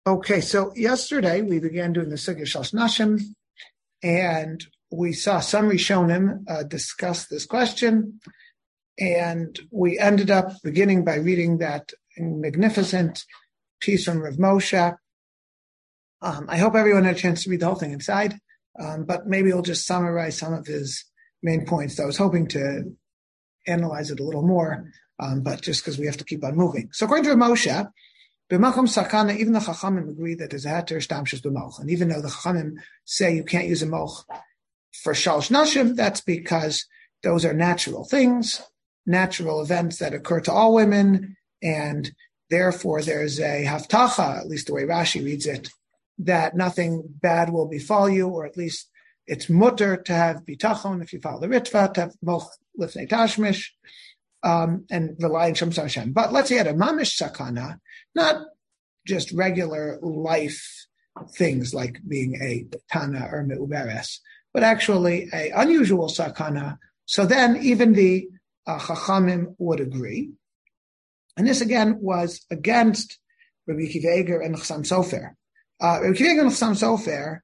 Okay, so yesterday we began doing the Sugya Shalosh Nashim, and we saw some Rishonim discuss this question, and we ended up beginning by reading that magnificent piece from Rav Moshe. I hope everyone had a chance to read the whole thing inside, but maybe we'll just summarize some of his main points. I was hoping to analyze it a little more, but just because we have to keep on moving. So according to Rav Moshe, b'makom sakana, even the Chachamim agree that there's a heter shtamshus b'moch. And even though the Chachamim say you can't use a moch for shalosh nashim, that's because those are natural things, natural events that occur to all women, and therefore there's a haftacha, at least the way Rashi reads it, that nothing bad will befall you, or at least it's mutter to have bitachon if you follow the ritva, to have moch lifnei tashmish, and rely on Shem Hashem. But let's say at a mamish sakana, not just regular life things like being a tana or meuberes, but actually a unusual sakana. So then even the chachamim would agree. And this again was against Rabbi Akiva Eiger and Chassam Sofer. Rabbi Akiva Eiger and Chassam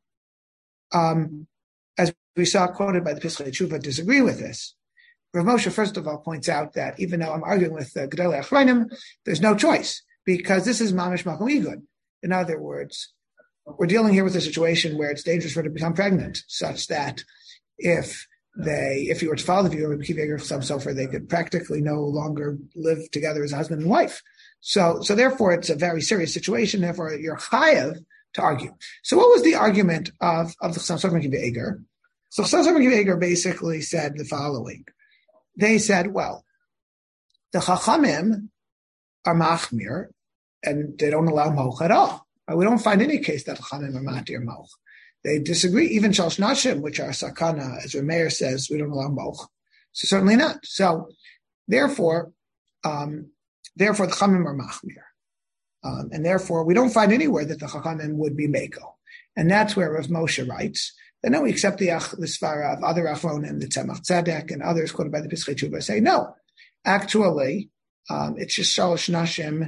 Sofer, as we saw quoted by the Pischei Tshuva, disagree with this. Rav Moshe, first of all, points out that even though I'm arguing with Gedolei Achronim, there's no choice, because this is mamish makom igud. In other words, we're dealing here with a situation where it's dangerous for her to become pregnant, such that if you were to follow the view of Rabbi Akiva Eiger Chassam Sofer, they could practically no longer live together as a husband and wife. So therefore, it's a very serious situation. Therefore, you're chayav to argue. So what was the argument of the Chassam Sofer and Akiva Eiger? So Chassam Sofer and Akiva Eiger basically said the following. They said, well, the Chachamim are machmir, and they don't allow moch at all. We don't find any case that Chachamim are matir moch. They disagree. Even shalosh nashim, which are sakana, as Rameir says, we don't allow moch. So certainly not. So therefore the Chachamim are machmir. And therefore, we don't find anywhere that the Chachamim would be meko. And that's where Rav Moshe writes. Then we accept the svara of other Achronim, the Tzemach Tzedek, and others quoted by the Pischei Tshuva say, no, actually, it's just shalosh nashim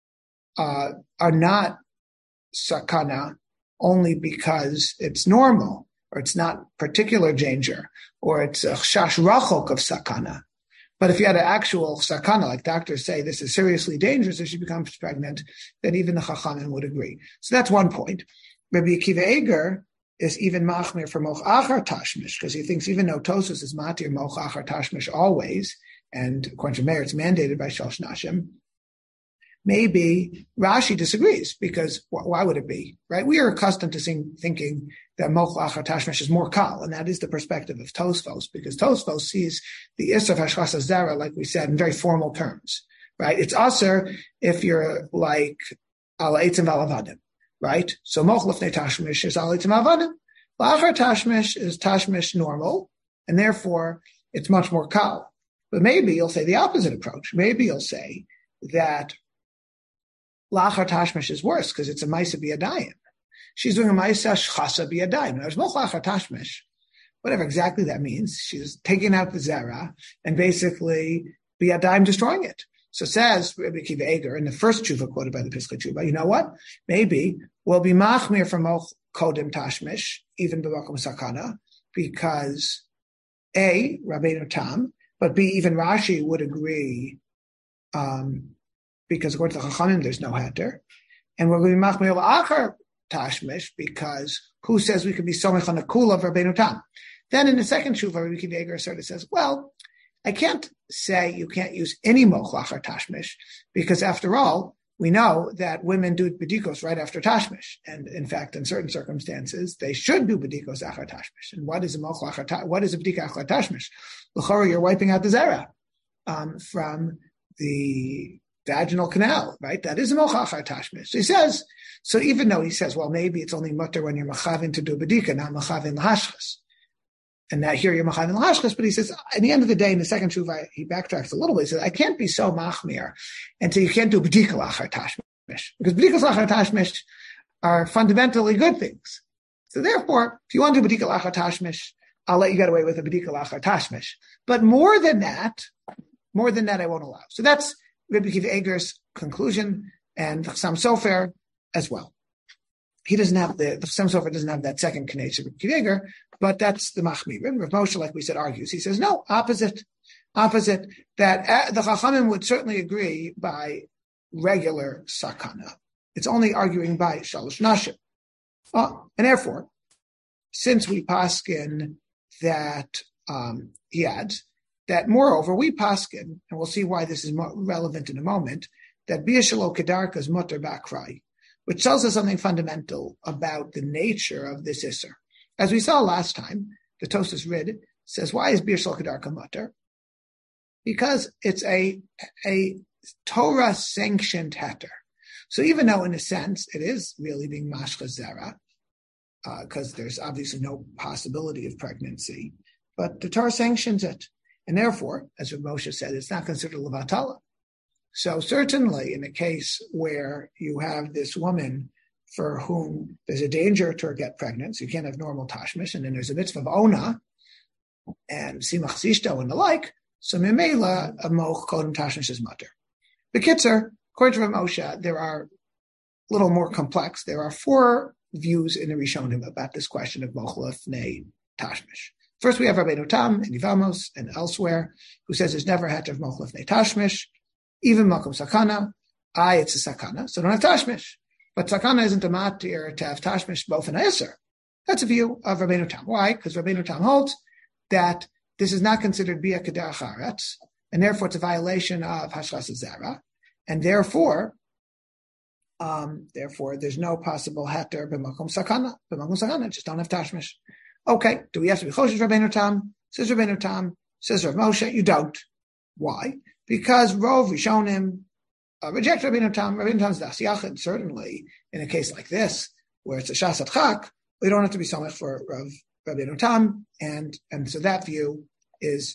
are not sakana only because it's normal, or it's not particular danger, or it's a chash rachok of sakana. But if you had an actual sakana, like doctors say, this is seriously dangerous if she becomes pregnant, then even the Chachamim would agree. So that's one point. Rabbi Akiva Eiger is even machmir for moch achar tashmish, because he thinks even though Tosfos is matir moch achar tashmish always, and according to Meir, it's mandated by shalosh nashim, maybe Rashi disagrees, because why would it be, right? We are accustomed to thinking that moch achar tashmish is more kal, and that is the perspective of Tosfos, because Tosfos sees the isser of hashchas zera, like we said, in very formal terms, right? It's aser if you're like al eitzim v'alavadim, right? So moch lefnei tashmish is al eitzim v'alavadim. Lachar tashmish is tashmish normal, and therefore it's much more kal. But maybe you'll say the opposite approach. Maybe you'll say that lachar tashmish is worse because it's a ma'isa biyadayim. She's doing a ma'isa shchasa biyadayim. There's moch lachar tashmish, whatever exactly that means. She's taking out the zera and basically biyadayim destroying it. So says Rabbi Akiva Eiger in the first tshuva quoted by the Pischei Tshuva, you know what? Maybe we'll be machmir for moch kodim tashmish, even b'makom sakana, because A, Rabbeinu Tam, but B, even Rashi would agree, because according to the Chachamim, there's no heter. And we're going to be machmir l'achar tashmish, because who says we could be somech on the kula of Rabbeinu Tam? Then in the second tshuva, Rabbi Akiva Eiger sort of says, well, I can't say you can't use any moch lachar tashmish, because after all, we know that women do bedikos right after tashmish, and in fact, in certain circumstances, they should do bedikos achar tashmish. And what is a moch lachar? What is a bedika achar tashmish? L'chora, you're wiping out the zera from the vaginal canal, right? That is a moch lachar tashmish. So he says. So even though he says, well, maybe it's only mutter when you're machavin to do bedika, not machavin l'hashchas. And now here you're machavin l'hashchas, but he says, at the end of the day, in the second tshuva, he backtracks a little bit. He says, I can't be so machmir, and so you can't do b'dika l'achar tashmish, because b'dika l'achar tashmish are fundamentally good things. So therefore, if you want to do b'dika l'achar tashmish, I'll let you get away with a b'dika l'achar tashmish. But more than that, I won't allow. So that's Rabbi Akiva Eiger's conclusion, and Chassam Sofer as well. he doesn't have the Chassam Sofer doesn't have that second connection with Kiveger, but that's the Machmirim. Rav Moshe, like we said, argues. He says, no, opposite, that the Chachamim would certainly agree by regular sakana. It's only arguing by shalosh nashim. And therefore, since we paskin that, he adds, that moreover, we paskin, and we'll see why this is relevant in a moment, that biyashalo kedarka is mutter bakrai, which tells us something fundamental about the nature of this isser. As we saw last time, the Tosas Rid says, why is biyashalo kedarka mutter? Because it's a Torah-sanctioned heter. So even though, in a sense, it is really being mashcha zera, because there's obviously no possibility of pregnancy, but the Torah sanctions it. And therefore, as Rav Moshe said, it's not considered levatala. So certainly in a case where you have this woman for whom there's a danger to her get pregnant, so you can't have normal tashmish, and then there's a mitzvah of ona, and simach zishto and the like, so memela a moch kodem tashmish is mutter. B'kitzer, according to Rav Moshe, there are a little more complex. There are 4 views in the Rishonim about this question of moch lefnei tashmish. First, we have Rabbeinu Tam and Yivamos and elsewhere who says there's never had to have moch lefnei tashmish, even makom sakana. It's a sakana, so don't have tashmish. But sakana isn't a matir to have tashmish both in Isser. That's a view of Rabbeinu Tam. Why? Because Rabbeinu Tam holds that this is not considered bia kederach haaretz, and therefore it's a violation of hashras zera, and therefore there's no possible heter b'makom sakana. B'makom sakana, just don't have tashmish. Okay, do we have to be choshesh Rabbeinu Tam? Says Rabbeinu Tam, says Rav Moshe, you don't. Why? Because Rov Rishonim reject Rabbeinu Tam. Rabbeinu Tam's das yachid, certainly in a case like this, where it's a shasat chak, we don't have to be so much for Rabbeinu Tam, and so that view is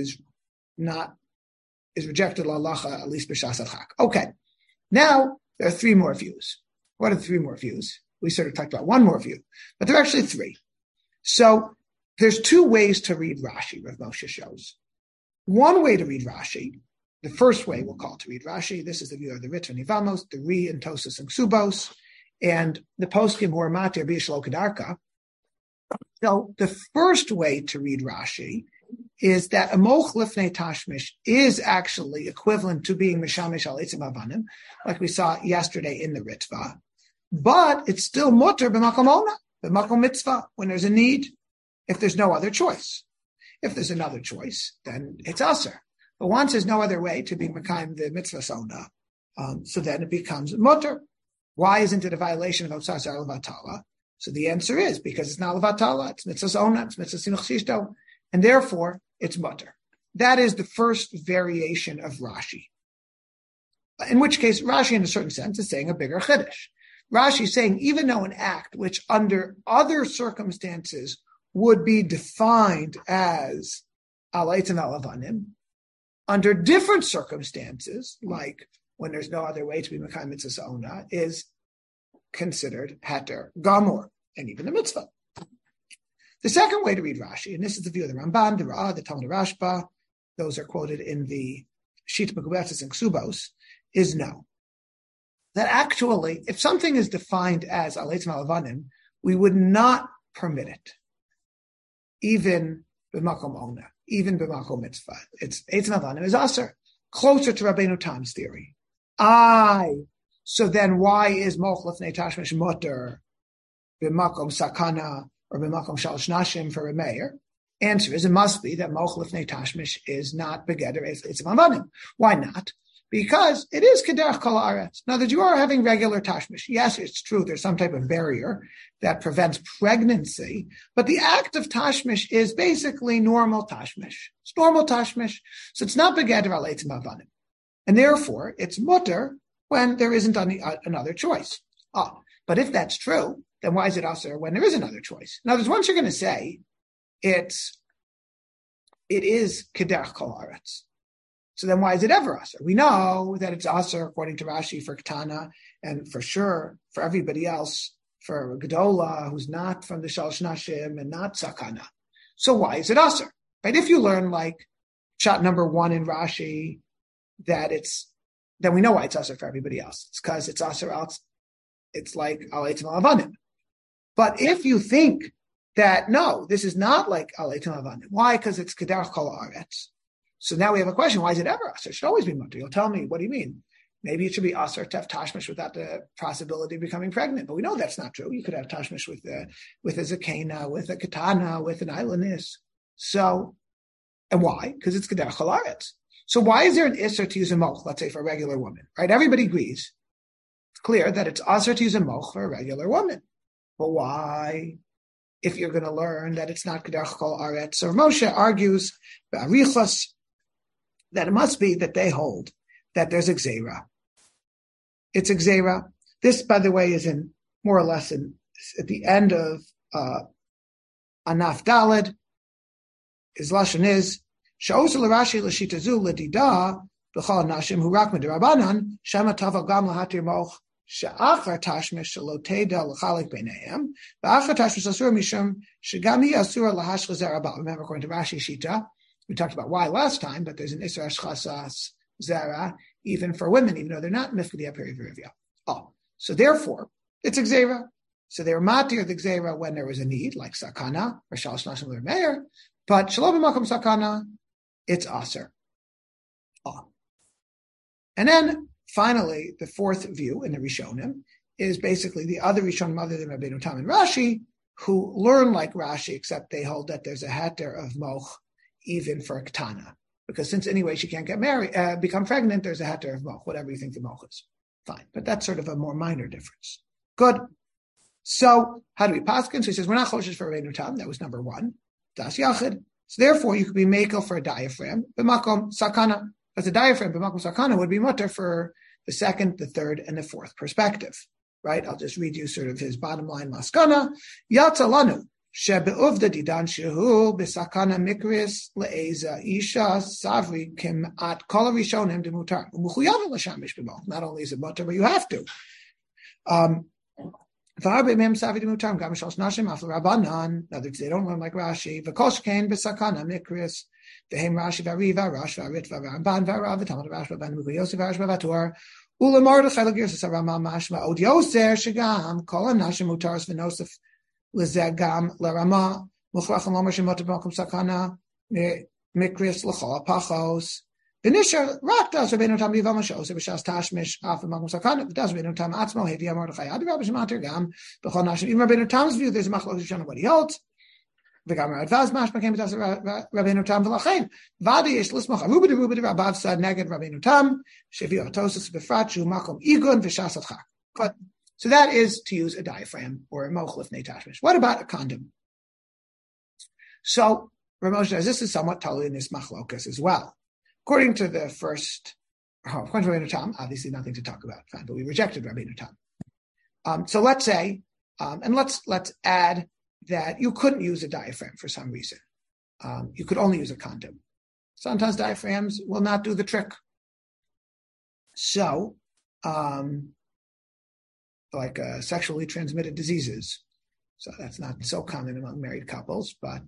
rejected l'halacha, at least b'shasat chak. Okay, now there are 3 more views. What are the 3 more views? We sort of talked about 1 more view, but there are actually 3. So there's 2 ways to read Rashi, Rav Moshe shows. One way to read Rashi, the first way we'll call to read Rashi, this is the view of the Ritva Nivamos, the Ri and Tosas and Ksubos, and the poskim who are matir b'yishlo kedarka. So the first way to read Rashi is that a moch lifnei tashmish is actually equivalent to being mishamish al etzim avanim, like we saw yesterday in the Ritva, but it's still mutter b'makom ona, b'makom mitzvah, when there's a need, if there's no other choice. If there's another choice, then it's aser. But once there's no other way to be mekayim the mitzvah sona, so then it becomes mutter. Why isn't it a violation of Osar Zar Levatala? So the answer is because it's not Levatala, it's mitzvah sona, it's mitzvah sinuch shishto, and therefore it's mutter. That is the first variation of Rashi. In which case, Rashi, in a certain sense, is saying a bigger chiddush. Rashi is saying even though an act which under other circumstances would be defined as alayt and alavanim, under different circumstances, like when there's no other way to be mekayim mitzvah sa'ona, is considered heter gamor, and even a mitzvah. The second way to read Rashi, and this is the view of the Ramban, the Ra'ah, the Talmud Rashba, those are quoted in the Shita Mekubetzes and Ksubos, is no. That actually, if something is defined as alayt and alavanim, we would not permit it, even b'makom ona, even b'makom mitzvah. It's eitz navanim is aser, closer to Rabbeinu Tam's theory. So then why is moch lefnei tashmish mutter b'makom sakana or b'makom shalosh nashim for a mayor? Answer is it must be that moch lefnei tashmish is not begeder eitz navanim. Why not? Because it is kederach kol haaretz. Now that you are having regular tashmish, yes, it's true. There's some type of barrier that prevents pregnancy, but the act of tashmish is basically normal tashmish. It's normal tashmish, so it's not begeder al eitzim avanim, and therefore it's mutter when there isn't another choice. But if that's true, then why is it aser when there is another choice? Now, there's once you're going to say it is kederach kol haaretz. So then why is it ever aser? We know that it's aser according to Rashi for Ketana, and for sure for everybody else, for Gedola, who's not from the Shalosh Nashim and not Sakana. So why is it aser? Right? If you learn like shot number 1 in Rashi, then we know why it's aser for everybody else. It's because it's aser it's like Aleitim Avanim. But if you think that, no, this is not like Aleitim Avanim, why? Because it's Kederach Kol Haaretz. So now we have a question, why is it ever Aser? It should always be Mutter. You'll tell me, what do you mean? Maybe it should be Aser to have Tashmish without the possibility of becoming pregnant. But we know that's not true. You could have Tashmish with a Zakena, with a Katana, with an Islandess. So, and why? Because it's Kederach Kol Haaretz. So why is there an Isser to use a moch, let's say, for a regular woman, right? Everybody agrees. It's clear that it's Isser to use a moch for a regular woman. But why? If you're going to learn that it's not Kederach Kol Haaretz. So Moshe argues, Ba'arichos, that it must be that they hold that there's a Gzeira. It's a Gzeira. This, by the way, is in more or less at the end of Anaf Daled. His lashon is Sha'osel Rashi l'shitazu l'dida b'chol nashim hu rak midirabanan shema tava gam lahatir moch she'achar tashmish sheloteda l'chalik b'neihem v'achar tashmish asur mishum shegam hi asur lahashcha zera. Remember, according to Rashi Shita, we talked about why last time, but there's an isur hashchasas zera even for women, even though they're not mifkedi perivirivia. Oh, so therefore it's a gzeira. So they were matir the gzeira when there was a need, like sakana or shalosh nashim l'meir. But shalom b'makom sakana, it's aser. Oh. And then finally, the fourth view in the Rishonim is basically the other Rishonim other than Rabbeinu Tam and Rashi, who learn like Rashi, except they hold that there's a heter of moch even for a ketana. Because since anyway she can't get married, become pregnant, there's a heter of moch, whatever you think the moch is. Fine. But that's sort of a more minor difference. Good. So how do we paskin? So he says, we're not choshes for Rabbeinu Tam. That was number one. Das Yachid. So therefore, you could be makel for a diaphragm, b'makom sakana. As a diaphragm, b'makom sakana would be mutter for the second, the third, and the fourth perspective. Right? I'll just read you sort of his bottom line maskana. Yatzalanu shebe'uvda didan shehu b'sakana mikris le'eza isha savri kim at kol rishonim demutar u'muchuyav l'shamish b'mol. Not only is it mutter, but you have to. In other words, they don't learn like Rashi. V'koshkein b'sakana mikris v'hem Rashi v'ariva Rash v'arit v'aramban v'arav v'tamad Rash v'ban v'yosef v'arash v'vatur u'lemar l'chayla girsas harama mashma od yoser shegam kol hanashim mutaras v'nosef l'zegam l'rama muchrachim lomer shemot b'makom sakana mikris l'chol pachos. V'nishar rak das Rabbeinu Tam Yivam Shoseh b'shas tashmish af b'makom sakana das Rabbeinu Tam atzmo hevi Mordechai adi Rabbi Shemater gam b'chol nashim. Even Rabbeinu Tam's view, there's a machlokes Rishonim what he holds. V'gam Radvaz mashma came b'das Rabbeinu Tam v'lachein vadi yesh l'smoch aruba Rabbav said neged Rabbeinu Tam shevi otosis b'frat shu makom igun v'shas atchak. But so that is to use a diaphragm or a moch lifnei tashmish. What about a condom? So Rav Moshe says this is somewhat totally in this machlokes as well. According to the first, according to Rabbeinu Tam, obviously nothing to talk about, fine, but we rejected Rabbeinu Tam. So let's say, and let's add that you couldn't use a diaphragm for some reason. You could only use a condom. Sometimes diaphragms will not do the trick. So, like sexually transmitted diseases. So that's not so common among married couples, but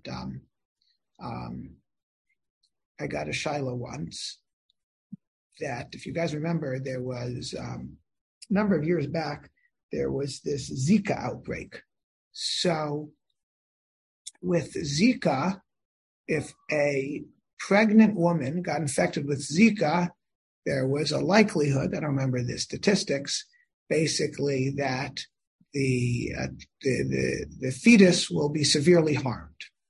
I got a Shiloh once that, if you guys remember, there was a number of years back, there was this Zika outbreak. So with Zika, if a pregnant woman got infected with Zika, there was a likelihood, I don't remember the statistics, basically that the fetus will be severely harmed.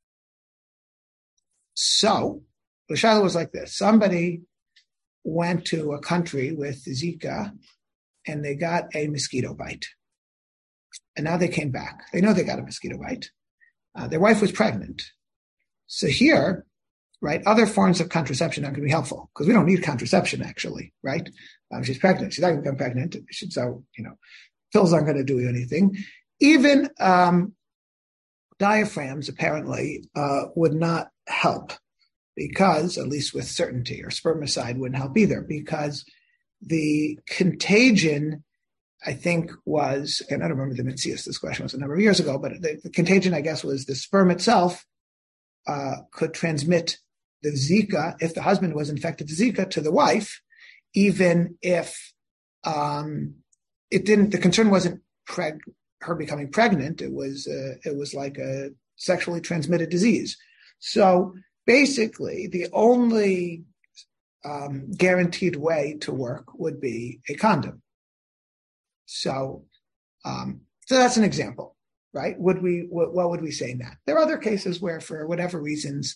So the Shiloh was like this. Somebody went to a country with Zika and they got a mosquito bite. And now they came back. They know they got a mosquito bite. Their wife was pregnant. So here, right, other forms of contraception aren't going to be helpful because we don't need contraception, actually, right? She's pregnant. She's not going to become pregnant. So, pills aren't going to do anything. Even diaphragms, apparently, would not help. Because, at least with certainty, or spermicide wouldn't help either, because the contagion, I think, was, and I don't remember the Mitzias, this question was a number of years ago, but the contagion, I guess, was the sperm itself could transmit the Zika, if the husband was infected with Zika, to the wife, even if it didn't, the concern wasn't her becoming pregnant, it was like a sexually transmitted disease. So basically, the only guaranteed way to work would be a condom. So that's an example, right? What would we say in that? There are other cases where, for whatever reasons,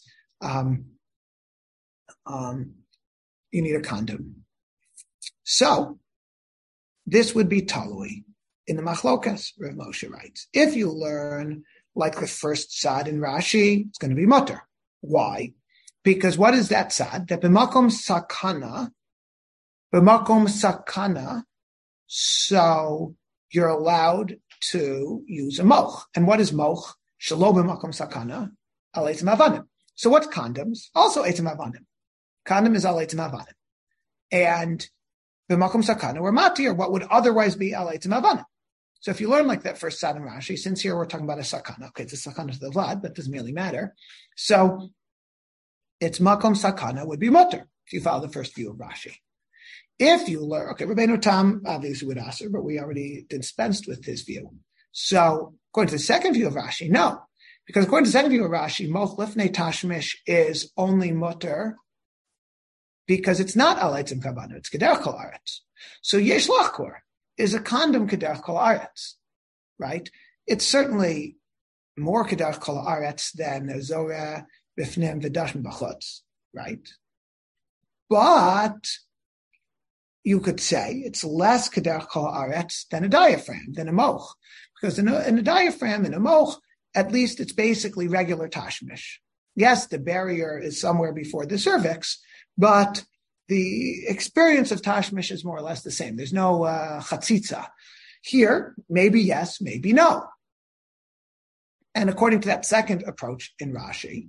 you need a condom. So this would be talui in the machlokas, Rav Moshe writes. If you learn like the first sad in Rashi, it's going to be mutter. Why? Because what is that sad? That b'makom sakana, so you're allowed to use a moch. And what is moch? Shelo b'makom sakana, al eitzim avanim. So what's condoms? Also eitzim avanim. Condom is al eitzim avanim. And b'makom sakana, we're matir, what would otherwise be al eitzim avanim. So if you learn like that first sad in Rashi, since here we're talking about a sakana, okay, it's a sakana to the vlad, but it doesn't really matter. So it's makom sakana would be mutter if you follow the first view of Rashi. If you learn, okay, Rabbeinu Tam obviously would answer, but we already dispensed with his view. So according to the second view of Rashi, no, because according to the second view of Rashi, moch lifnei tashmish is only mutter because it's not al eitzim kavana, it's kederach kol aretz. So yesh lachkor is a condom kederach kol aretz, right? It's certainly more kederach kol aretz than a zorah b'fnim v'dashim b'chutz, right? But you could say it's less kederach kol aretz than a diaphragm, than a moch, because in a diaphragm, in a moch, at least it's basically regular tashmish. Yes, the barrier is somewhere before the cervix, but the experience of tashmish is more or less the same. There's no chatzitza. Here, maybe yes, maybe no. And according to that second approach in Rashi,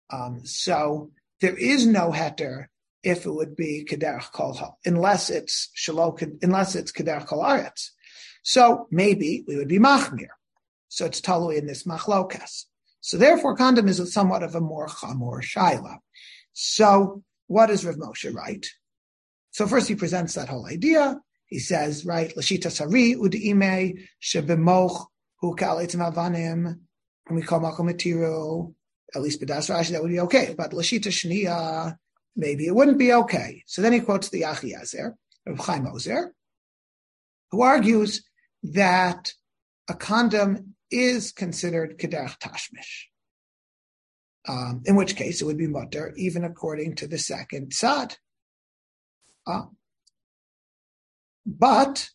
so there is no heter if it would be kederach kol unless it's kederach kol aretz. So maybe we would be machmir. So it's talui in this machlokas. So therefore, condom is somewhat of a more chamor shaila. So what does Rav Moshe write? So first he presents that whole idea. He says, right, l'shita sari ud'ime shebemoch hu ka'al eitzim avanim, and we call makom matiru, at least b'das Rashi, that would be okay. But l'shita shniya, maybe it wouldn't be okay. So then he quotes the Achiezer, Rav Chaim Ozer, who argues that a condom is considered kederach tashmish. In which case it would be mutter, even according to the second sad. But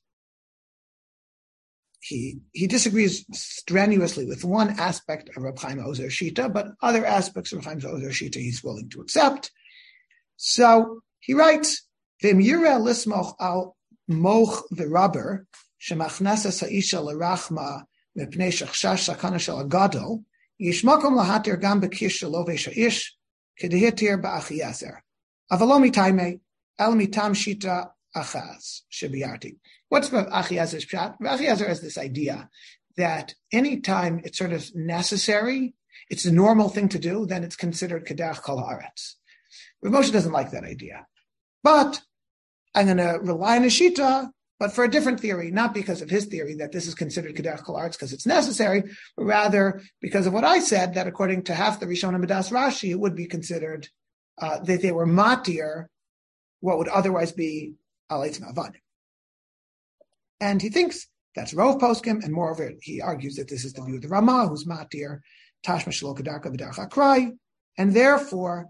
he disagrees strenuously with one aspect of Reb Chaim Ozer Shita, but other aspects of Reb Chaim Ozer Shita he's willing to accept. So he writes, "V'im yireh lismoch al moch v'rubber shemachnasa sa'isha l'rachma mepnei shachshash sakana shel agadol yishmakom lahatir gam bekish shelo v'shaish kedehitir ba'achiezer avalomi taimei el mitam shita achaz shebiarti." What's Achiezer's pshat? Achiezer has this idea that anytime it's sort of necessary, it's a normal thing to do, then it's considered kederach kol haaretz. Rav Moshe doesn't like that idea. But I'm going to rely on a shita, but for a different theory, not because of his theory that this is considered kederach kol haaretz because it's necessary, but rather because of what I said, that according to half the Rishonim B'das Rashi, it would be considered that they were matir, what would otherwise be al eitzim avanim. And he thinks that's Rov Poskim, and moreover, he argues that this is the view of the Ramah, who's matir, tashma shelo kedarka v'derech hakrai, and therefore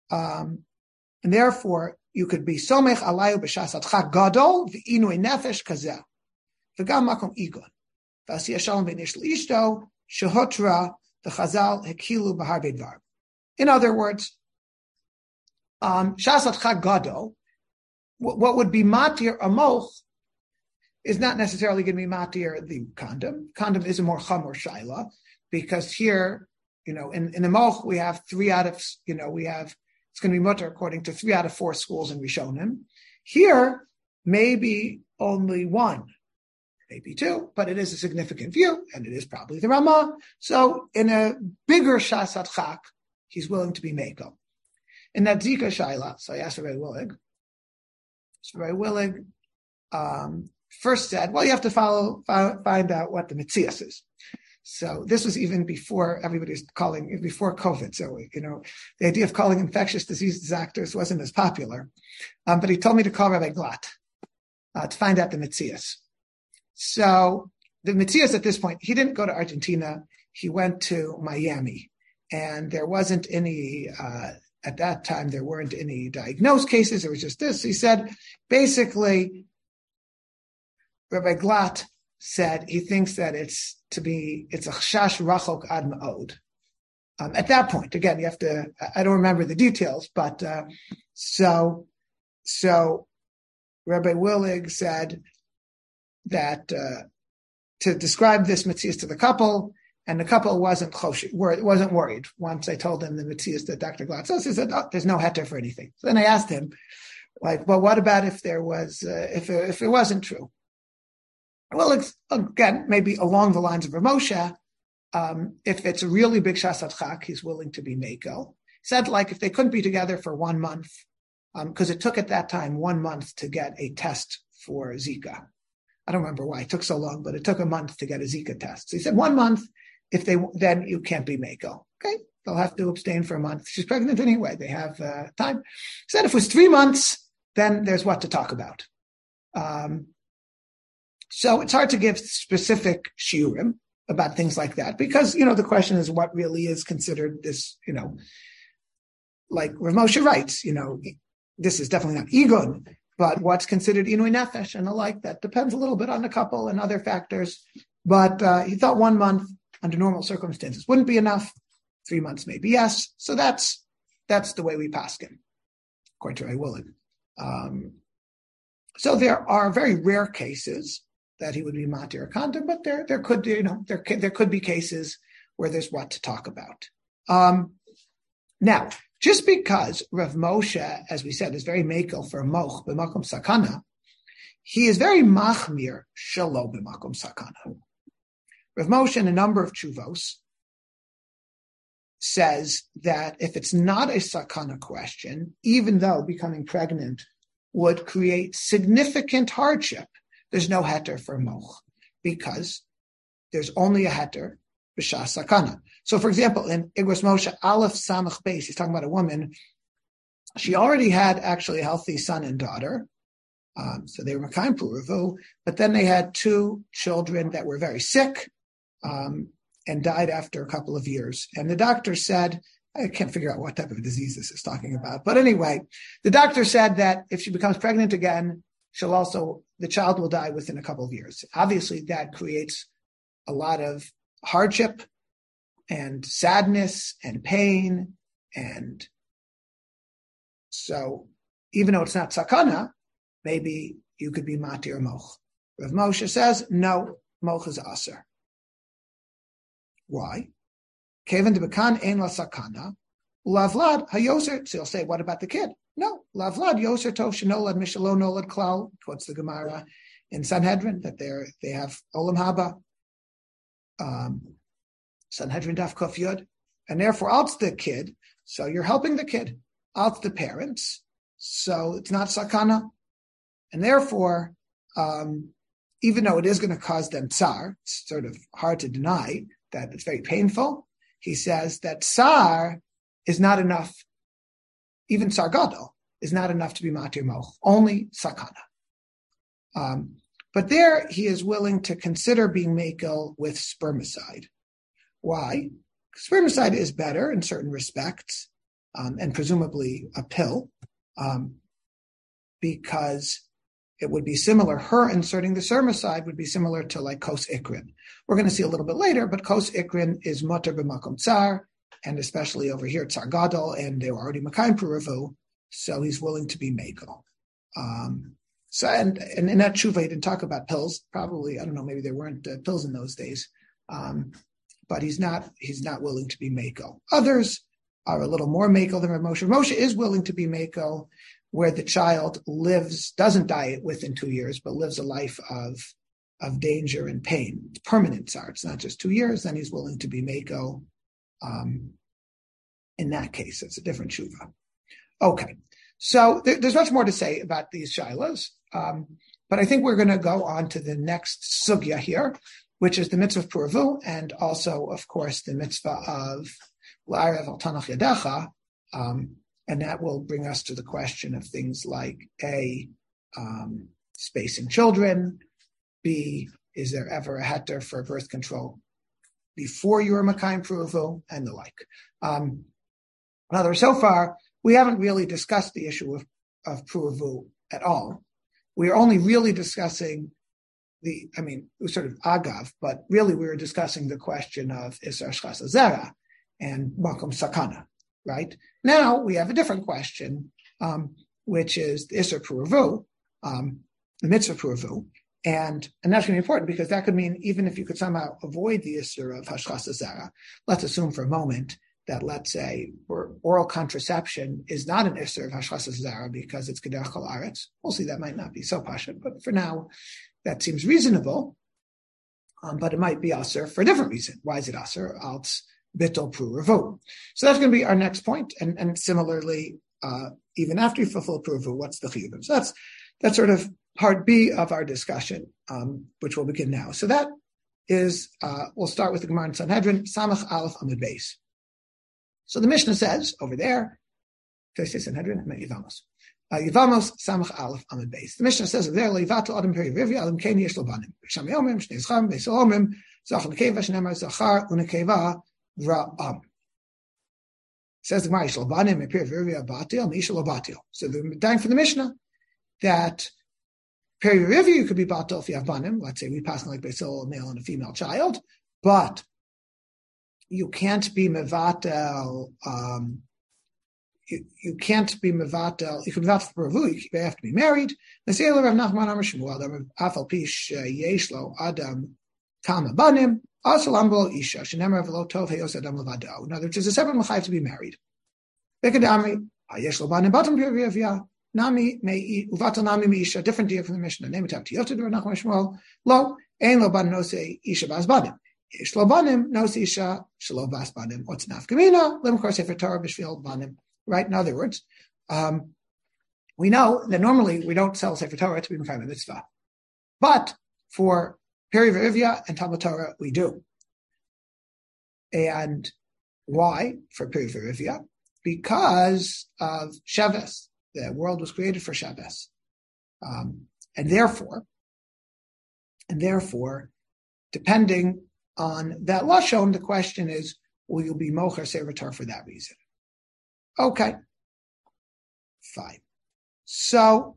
you could be somech alayu b'shasatcha gadol v'inui nefesh kazeh v'gam makom igon v'asiyah shalom v'nish l'ishto shehotra v'chazal hekilu b'harbe dvar. In other words, shasatcha gadol, what would be matir a moch is not necessarily going to be matir the condom. Condom is a more chamor shaila, because here, in the moch we have it's going to be mutter according to 3 out of 4 schools in Rishonim. Here, maybe only 1, maybe 2, but it is a significant view, and it is probably the Ramah. So in a bigger shasat chak, he's willing to be meko. In that Zika shaila, so I asked Rabbi Willig. So Rabbi Willig first said, well, you have to find out what the Metzias is. So this was even before everybody's calling, before COVID. So, the idea of calling infectious disease doctors wasn't as popular. But he told me to call Rabbi Glatt to find out the Metzias. So the Metzias at this point, he didn't go to Argentina. He went to Miami. And there wasn't any, at that time, there weren't any diagnosed cases. It was just this. He said, basically, Rabbi Glatt said he thinks that it's a chashash rachok ad ma'od. At that point, again, you have to, I don't remember the details, but so Rabbi Willig said that to describe this Metzias to the couple, and the couple wasn't worried. Once I told him the Metzias that Dr. Glatt says, he said, oh, there's no heter for anything. So then I asked him, well, what about if there was, if it wasn't true? Well, it's, again, maybe along the lines of Rav Moshe, if it's a really big shasat chak, he's willing to be meko. He said, if they couldn't be together for 1 month, because it took at that time 1 month to get a test for Zika. I don't remember why it took so long, but it took a month to get a Zika test. So he said 1 month, then you can't be meko. Okay, they'll have to abstain for a month. She's pregnant anyway. They have time. He said if it was 3 months, then there's what to talk about. So it's hard to give specific shiurim about things like that because, the question is what really is considered this, like Rav Moshe writes, this is definitely not egon, but what's considered inui nefesh and the like, that depends a little bit on the couple and other factors. But he thought 1 month under normal circumstances wouldn't be enough. 3 months maybe yes. So that's the way we paskin, according to Ray Willen. So there are very rare cases that he would be matir kanta, but there could be cases where there's what to talk about. Now, just because Rav Moshe, as we said, is very mekel for moch b'makom sakana, he is very machmir shelo b'makom sakana. Rav Moshe, in a number of tshuvos, says that if it's not a sakana question, even though becoming pregnant would create significant hardship, there's no heter for moch because there's only a heter b'shas sakana. So, for example, in Igros Moshe Aleph Samach Beis, he's talking about a woman. She already had actually a healthy son and daughter, so they were Mekayim Puravu, but then they had 2 children that were very sick and died after a couple of years. And the doctor said, I can't figure out what type of disease this is talking about, but anyway, the doctor said that if she becomes pregnant again, the child will die within a couple of years. Obviously, that creates a lot of hardship and sadness and pain. And so even though it's not sakana, maybe you could be matir moch. Rav Moshe says, no, moch is aser. Why? Kevan de bekan ein la sakana, lavlad hayoser. So you'll say, what about the kid? No, lavlad yoser tov shenolad mishalon nolad klal. Quotes the Gemara in Sanhedrin that they have olam haba. Sanhedrin daf kuf yud, and therefore alt's the kid. So you're helping the kid. Alt's the parents. So it's not sakana, and therefore, even though it is going to cause them tsar, it's sort of hard to deny that it's very painful. He says that tsar is not enough. Even tsar gadol is not enough to be matir moch. Only sakana. But there he is willing to consider being mekel with spermicide. Why? Spermicide is better in certain respects, and presumably a pill, because it would be similar. Her inserting the spermicide would be similar to like kos ikrin. We're going to see a little bit later, but kos ikrin is mutter b'makom tsar, and especially over here tsar gadol, and they were already Mekayim Puravu, so he's willing to be mekel. So and in that tshuva he didn't talk about pills. Probably, I don't know, maybe there weren't pills in those days. But he's not willing to be mekel. Others are a little more mekel than Rav Moshe. Rav Moshe is willing to be mekel where the child doesn't die within 2 years, but lives a life of danger and pain. It's permanent tsar. It's not just 2 years. Then he's willing to be mekel. In that case, it's a different tshuva. Okay, so there's much more to say about these shilas, But I think we're going to go on to the next sugya here, which is the mitzvah of puravu, and also, of course, the mitzvah of la'arev al tanach yadecha, and that will bring us to the question of things like A, spacing children, B, is there ever a heter for birth control before you're makayim puravu, and the like. In other words, so far, we haven't really discussed the issue of puravu at all. We are only really discussing it was sort of agav, but really we were discussing the question of Isser Shchas Zera and Makom Sakana, right? Now we have a different question, which is the Isser Puravu, the mitzvah Puravu, and that's going to be important because that could mean even if you could somehow avoid the Isser of Hashchas Zera, let's assume for a moment that, let's say, oral contraception is not an Isser of Hashchas Zera because it's Kedech Kol Aretz. We'll see, that might not be so pashut, but for now, that seems reasonable, but it might be Asr for a different reason. Why is it Asr? Alts Bittul Puravu. So that's going to be our next point, and similarly, even after you fulfill Puravu, what's the Chiyuv? So that's sort of part B of our discussion, which will begin now. So that is, we'll start with the Gemara in Sanhedrin, Samach Aleph Amud Beis. So the Mishnah says over there, did I say Sanhedrin? I meant Yevamos. Yevamos Samach Aleph Amud Beis. The Mishnah says over there, Leivato Adam Peri Rivya Adam Keni Yesh Lo Banim. Sham Yomim Shnei Zcham Beis Omim Zach Nekeva Shneimar Zachar Unekeva Ra'am. Says the Gemara Yesh Lo Banim Peri Rivya Batil Mish Lo Batil. So the time for the Mishnah that Peri Rivya you could be Batil if you have Banim. Let's say we pass like Beisol, a male and a female child, but you can't be mevatel. You can't be mevatel. You can mevatel for puravu. You have to be married. The Sefer Rav Nachman Amar Shmuel Afal Pish Yeshlo Adam Tama Banim Asalam Bol Isha Shenemar Velo Tov Heyos Adam Levado. In other words, there's a separate mechayiv to be married. Bekadami Yeshlo Banim Batam Pirivia Nami Mei Uvatal Nami Meisha. Different deal from the Mishnah. Name it up to Yoted Rav Nachman Shmuel. Lo Ein Lo Ban Nosei Isha Bas Banim. Shlobanim, no isha, shlo bas banim, what's nafkamina, limkor sefer Torah b'shvil banim. Right? In other words, we know that normally we don't sell sefer Torah to be mekayim mitzvah, but for Peri V'Ivya and Talmud Torah we do. And why for Peri V'Ivya? Because of Shabbos. The world was created for Shabbos, and therefore, depending on that lashon, the question is, will you be mocher sefer Torah for that reason? Okay, fine. So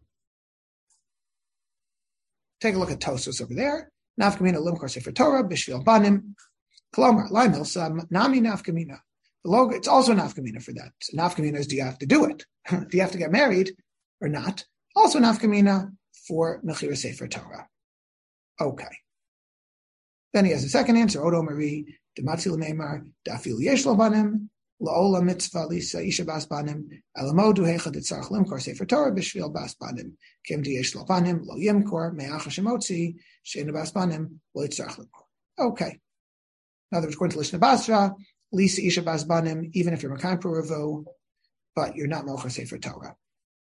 take a look at Tosfos over there. Nafkamina limkor sefer Torah b'shvil banim. Kolomar laimilsa nami nafkamina. The logo, it's also nafkamina for that. So nafkamina is, do you have to do it? Do you have to get married or not? Also nafkamina for mechira sefer Torah. Okay. Then he has a second answer. Odo Marie, Dematzi L'Neimar, Dafil Yesh Lo Banim, La'ola Mitzvah Lisa Isha Bas Banim, Elamodu Heichad Itzarch Limkor Sefer Torah B'Shvil Bas Banim, Kem Yesh Lo Banim, Lo Yimkor, Me'acha Shemotzi, Sheina Bas Banim, Lo Itzarch Limkor. Okay. In other words, according to Lishna Basra, Lisa Isha Bas Banim, even if you're Makayim Puravu, but you're not Mocher Sefer Torah.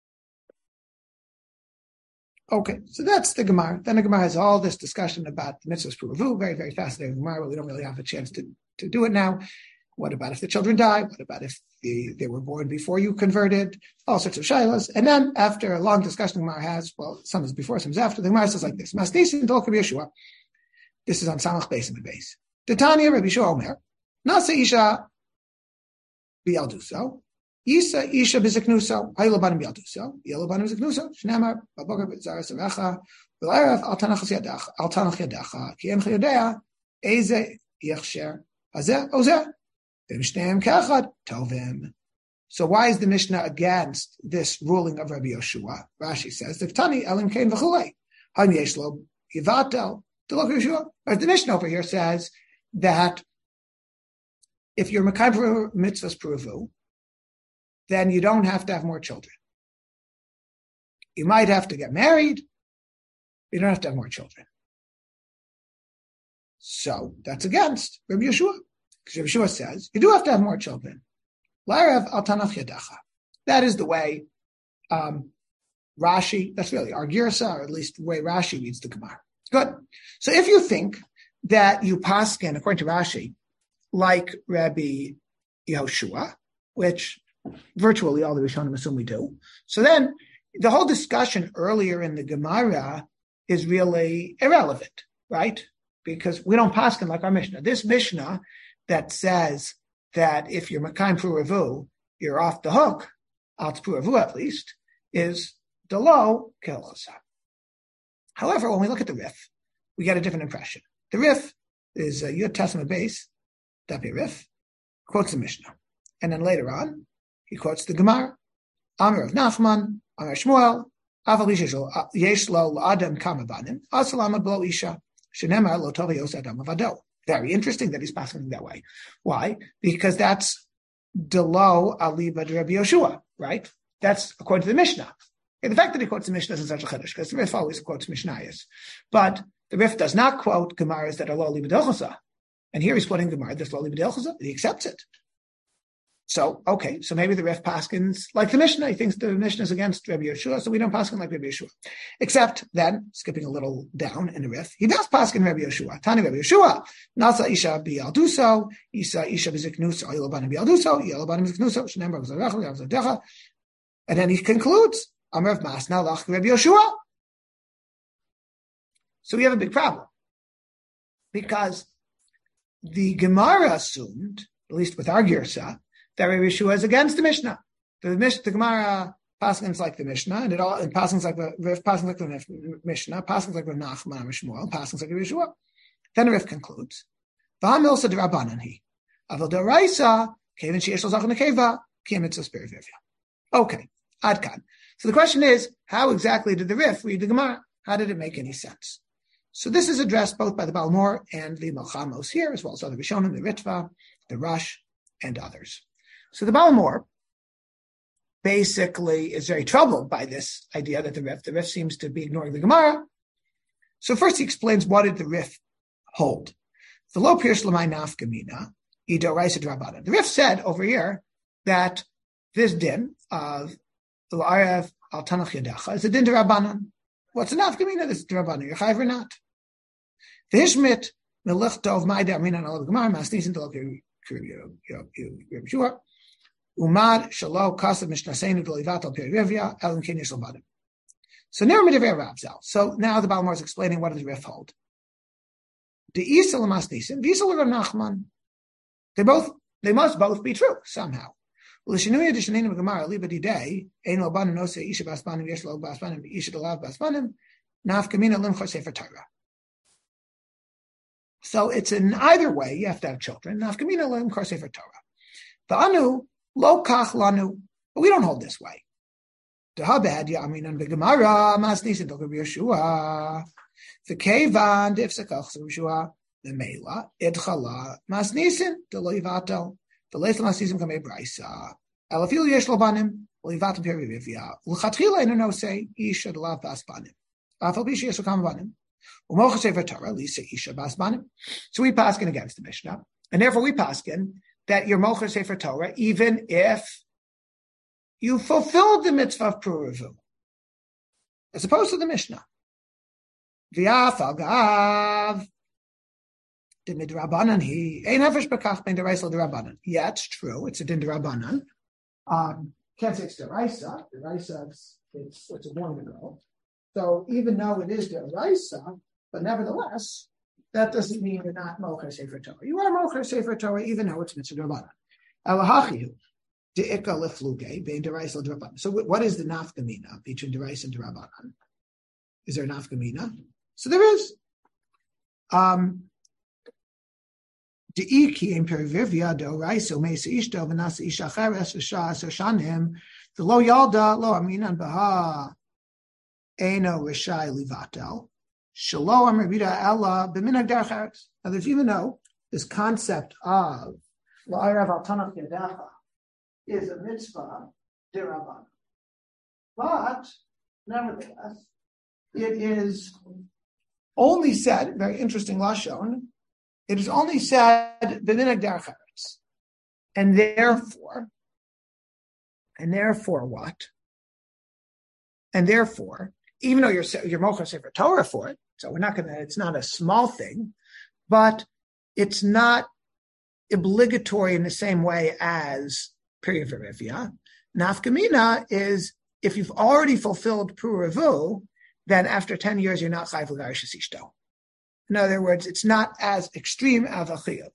Okay, so that's the Gemara. Then the Gemara has all this discussion about the mitzvahs puravu, very, very fascinating Gemara, but we don't really have a chance to do it now. What about if the children die? What about if they were born before you converted? All sorts of shilas. And then after a long discussion the Gemara has, well, some is before, some is after, the Gemara says like this. Masnisin Dolka Yeshua. This is on Samach Beis and Beis. Titania Rabbi Yeshua Omer. Nasa Isha Bialduso. Isa Isha Biziknuso, Haylabanim Yalduso, Yalabanim Biziknuso, Shnamar, Baboga Bizar Savecha, Vilaraf, Altanach Yadacha, Kien Chayodea, Eze Yachsher, Azeh, Ozeh, Vimshneim Kachad, Tovim. So why is the Mishnah against this ruling of Rabbi Yoshua? Rashi says, Diftani Elim Kain V'chulei, Haim Yeshlo, Yivatel, Delok Yoshua. The Mishnah over here says that if you're Makayim Mitzvahs Puravu, then you don't have to have more children. You might have to get married, you don't have to have more children. So that's against Rabbi Yeshua. Because Rabbi Yeshua says, you do have to have more children. That is the way Rashi, that's really our girsa, or at least the way Rashi reads the Gemara. Good. So if you think that you paskin, according to Rashi, like Rabbi Yehoshua, which virtually all the Rishonim assume we do, so then the whole discussion earlier in the Gemara is really irrelevant, right? Because we don't paskin like our Mishnah. This Mishnah that says that if you're Makayim Puravu, you're off the hook, Alt Puravu at least, is Delo Kelosa. However, when we look at the Rif, we get a different impression. The Rif is Yud Testament base, Dapi Rif, quotes the Mishnah. And then later on, he quotes the Gemara, Amar of Nachman, Amar Shmuel, Aval Yesh Lo Adam Kamabanim, Asalam Blo Isha, Shenemar Lo Tova Yos Adam Avado. Very interesting that he's passing that way. Why? Because that's Delo Aliba de Rabbi Yehoshua, right? That's according to the Mishnah. And the fact that he quotes the Mishnah isn't such a chiddush, because the Rif always quotes Mishnayos. But the Rif does not quote Gemaras that are lo li b'delchosa. And here he's quoting Gemara that's lo li b'delchosa. He accepts it. So, okay, so maybe the Rif paskins like the Mishnah. He thinks the Mishnah is against Rabbi Yehoshua, so we don't paskin like Rabbi Yehoshua. Except then, skipping a little down in the Rif, he does paskin Rabbi Yehoshua. Tani Rabbi Yehoshua, Nasa Isha bi'alduso, Isha b'ziknuso, Yelabanim bi'alduso, Yelabanim b'ziknuso, Shenem bar b'zadecha, and then he concludes, Amar of Masna lach Rabbi Yehoshua. So we have a big problem. Because the Gemara assumed, at least with our Girsa, that Rabbi Yehoshua is against the Mishnah. The Gemara paskins like the Mishnah, and paskins like the Rif, paskins like the Mishnah, paskins like the Nachman and Shmuel, paskins like Rabbi Yehoshua. Then the Rif concludes, V'hamilsa d'Rabbanan hi, aval d'Oraisa, kevin sheyesh lo zachan nekeva, ki mitzvos perivivya. Okay, adkan. So the question is, how exactly did the Rif read the Gemara? How did it make any sense? So this is addressed both by the Balmor and the Melchamos here, as well as other Rishonim, the Ritva, the Rush, and others. So the Balmor basically is very troubled by this idea that the Rif seems to be ignoring the Gemara. So first he explains what did the Rif hold. The Lo Pirsh L'may Nafkamina, Ido Raisa Drabbanan. The Rif said over here that this din of the L'Arev Al Tanach Yadecha is a din D'Rabbanan. What's a nafkamina? This is D'Rabbanan. You're chayiv or not? The Hishmit Melech Tov Ma'ida Aminan Al Gemara Masnisin Delok Yehoshua Umad Shalo Kasav Mishnaseinu Delivat Al Perivia Elam Ken Yesh L'Badim. So now So now the Balmor is explaining what does Rif hold. The Isa L'Masnisin, Visa L'Rav Nachman. They must both be true somehow. L'shinui adishaneinu b'Gemara libadi day ein lo banim nosei isha baspanim yesh lo baspanim isha delav baspanim nafkamina limchor sefer Torah. So it's in either way you have to have children. Nafkamina limchor sefer Torah. V'anu lo kach lanu, but we don't hold this way. Dehabed yaminan b'Gemara masnisin d'Rabbi Yehoshua v'kevan d'ifsakach Yehoshua v'meila idchala masnisin d'lo yivatel. The last masnisim kamei braysa. Alafil yesh lo banim livatem perivivia. L'chatchila eno no say isha delav bas banim. Afal bisha yesh lo kam banim. Umocha sefer Torah lisa isha bas banim. So we paskin against the Mishnah, and therefore we paskin that you're mocha sefer Torah even if you fulfilled the mitzvah of puravu, as opposed to the Mishnah. V'afal gav. Yeah, it's true. It's a din d'Rabbanan. Can't say it's d'Oraisa. D'Oraisa, it's a long ago. So even though it is d'Oraisa, but nevertheless, that doesn't mean you're not mocher sefer Torah. You are mocher sefer Torah even though it's mitzvah d'Rabbanan. Alahachihu de'ika lefluge bein d'Oraisa d'Rabbanan. So what is the nafkamina between d'Oraisa and d'Rabbanan? Is there a nafkamina? So there is. The lo yalda lo aminan baha eno rishai livatel shalo amrida ella b'minag derech. Now, there's even though this concept of la'arav al tanach yadecha is a mitzvah d'Rabbanan, but nevertheless, it is only said. Very interesting lashon. It is only said b'minag derech eretz, and therefore what? And therefore, even though you're mocher sefer Torah for it, so it's not a small thing, but it's not obligatory in the same way as period verivia. Nafkamina is if you've already fulfilled prurevu, then after 10 years you're not chayv l'garish ishto. In other words, it's not as extreme as a chiyuv.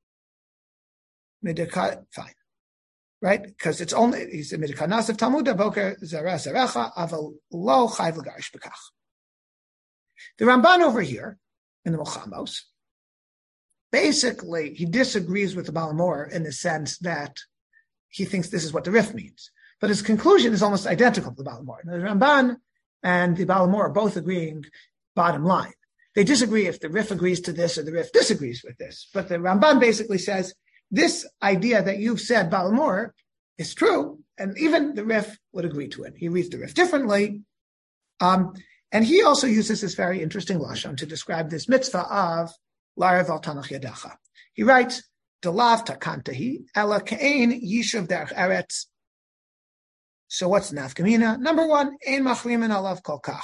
Fine, right? Because it's only he said midikanasav Talmud boker zarecha aval lo chayv l'garish b'kach. The Ramban over here in the Milchamos, basically he disagrees with the Baal HaMaor in the sense that he thinks this is what the Rif means. But his conclusion is almost identical to the Baal HaMaor. The Ramban and the Baal HaMaor are both agreeing bottom line. They disagree if the Rif agrees to this or the Rif disagrees with this. But the Ramban basically says, this idea that you've said, Baal HaMaor, is true, and even the Rif would agree to it. He reads the Rif differently. And he also uses this very interesting lashon to describe this mitzvah of La'arav al Tanach Yadecha. He writes, Delav takantahi, ela ke'ein yishuv derech eretz. So what's nafkamina? Number one, ein machrimin alav kol kach.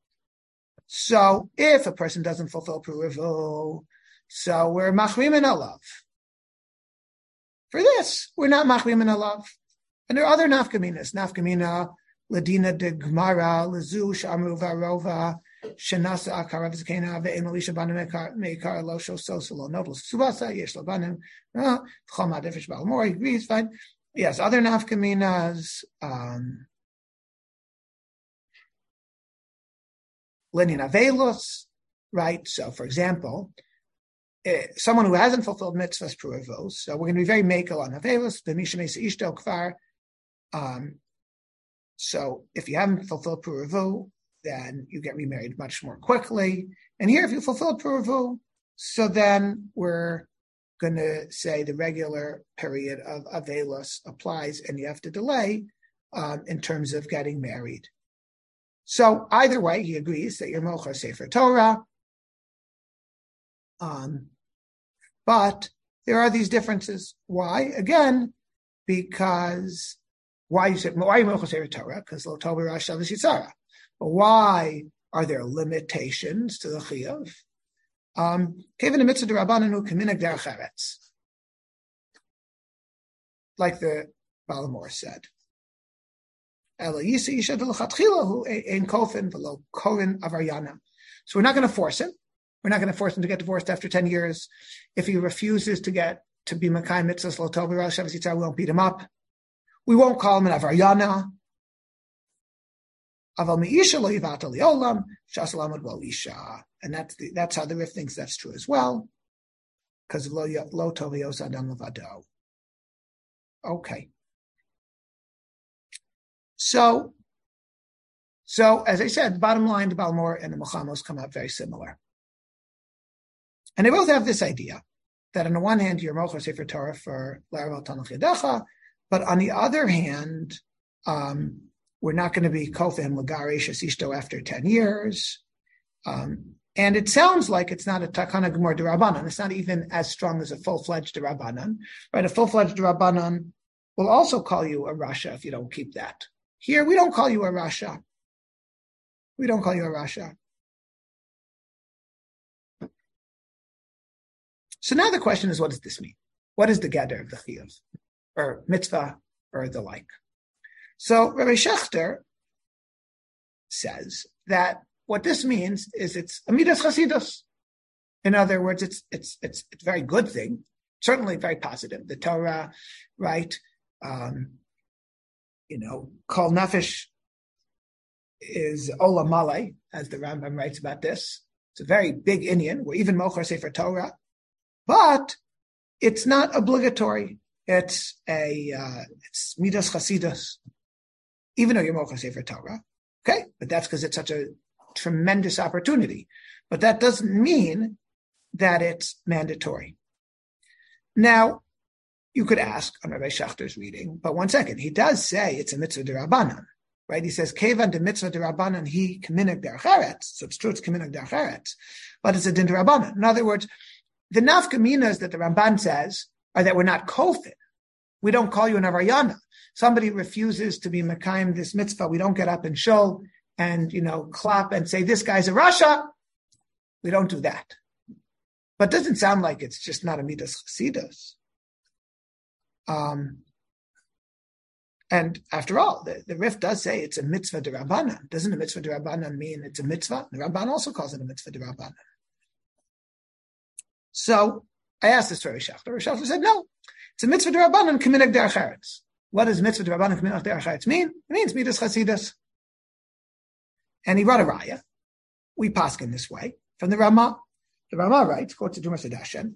So if a person doesn't fulfill prurevu, so we're machrimin alav. For this, we're not machrimin alav. And there are other nafkaminas. Nafkamina, ladina de gmara, lezu shamru varova, shenasa akarav zkena, ve'en elisha banim meikar lo shoso solo nobel subasa, yesh lo banim, v'chol ma'adefish Baal HaMaor, he agrees, fine. Yes, other nafkaminas, Lenin Avelos, right? So, for example, someone who hasn't fulfilled mitzvahs prurevu, so we're going to be very mekel on Avelos, b'mishamei se'ishto kvar. So, if you haven't fulfilled prurevu, then you get remarried much more quickly. And here, if you fulfill prurevu, so then we're going to say the regular period of Avelos applies, and you have to delay in terms of getting married. So either way, he agrees that you're mocher sefer Torah. But there are these differences. Why? Again, because why you mocher sefer Torah? Because lo tov b'rasha v'sitzara. But why are there limitations to the chiyuv? Kevin the mitzvah d'Rabbanan hu k'minhag derech eretz, like the Baal HaMaor said. So we're not going to force him. We're not going to force him to get divorced after 10 years. If he refuses to be Makai Mitzvahs Lo Tov B'Rosh Hashanah, we won't beat him up. We won't call him an Avaryana. And that's how the Rif thinks that's true as well. Because of Lo Tov Yosadam Levado. Okay. So as I said, the bottom line, the Baal HaMaor and the Milchamos come out very similar. And they both have this idea that on the one hand, you're mocher sefer Torah for La'arav al Tanach Yadecha, but on the other hand, we're not going to be kofim l'garish asishto after 10 years. And it sounds like it's not a takana gemor d'Rabbanan. It's not even as strong as a full-fledged d'Rabbanan. Right? A full-fledged d'Rabbanan will also call you a rasha if you don't keep that. Here, we don't call you a rasha. We don't call you a rasha. So now the question is, what does this mean? What is the gather of the chiyuv, or mitzvah, or the like? So Rabbi Schechter says that what this means is it's amidas chasidus. In other words, it's a very good thing, certainly very positive. The Torah, right? Kol nefesh is olam malay, as the Rambam writes about this. It's a very big inyan. We're even mocher sefer Torah, but it's not obligatory. It's midas chasidus, even though you're mocher sefer Torah. Okay, but that's because it's such a tremendous opportunity. But that doesn't mean that it's mandatory. Now, you could ask on Rabbi Schechter's reading, but one second, he does say it's a mitzvah d'Rabbanan, right? He says, Kevan de mitzvah d'Rabbanan, he k'minhag derech eretz. So it's true, it's k'minhag derech eretz, but it's a din d'Rabbanan. In other words, the nafkaminas that the Ramban says are that we're not kofin. We don't call you an avaryana. Somebody refuses to be mekayim this mitzvah. We don't get up and show and, clap and say, this guy's a Rasha. We don't do that. But it doesn't sound like it's just not a midas chasidus. And after all, the Rif does say it's a mitzvah d'Rabbanan. Doesn't a mitzvah d'Rabbanan mean it's a mitzvah? The Ramban also calls it a mitzvah d'Rabbanan. So I asked this to Rabbi Schachter. Rabbi Schachter said, no, it's a mitzvah d'Rabbanan k'minhag derech eretz. What does mitzvah d'Rabbanan k'minhag derech eretz mean? It means midas chasidus. And he brought a raya. We paskin this way from the Ramah. The Ramah writes, quotes the Trumas Hadashen,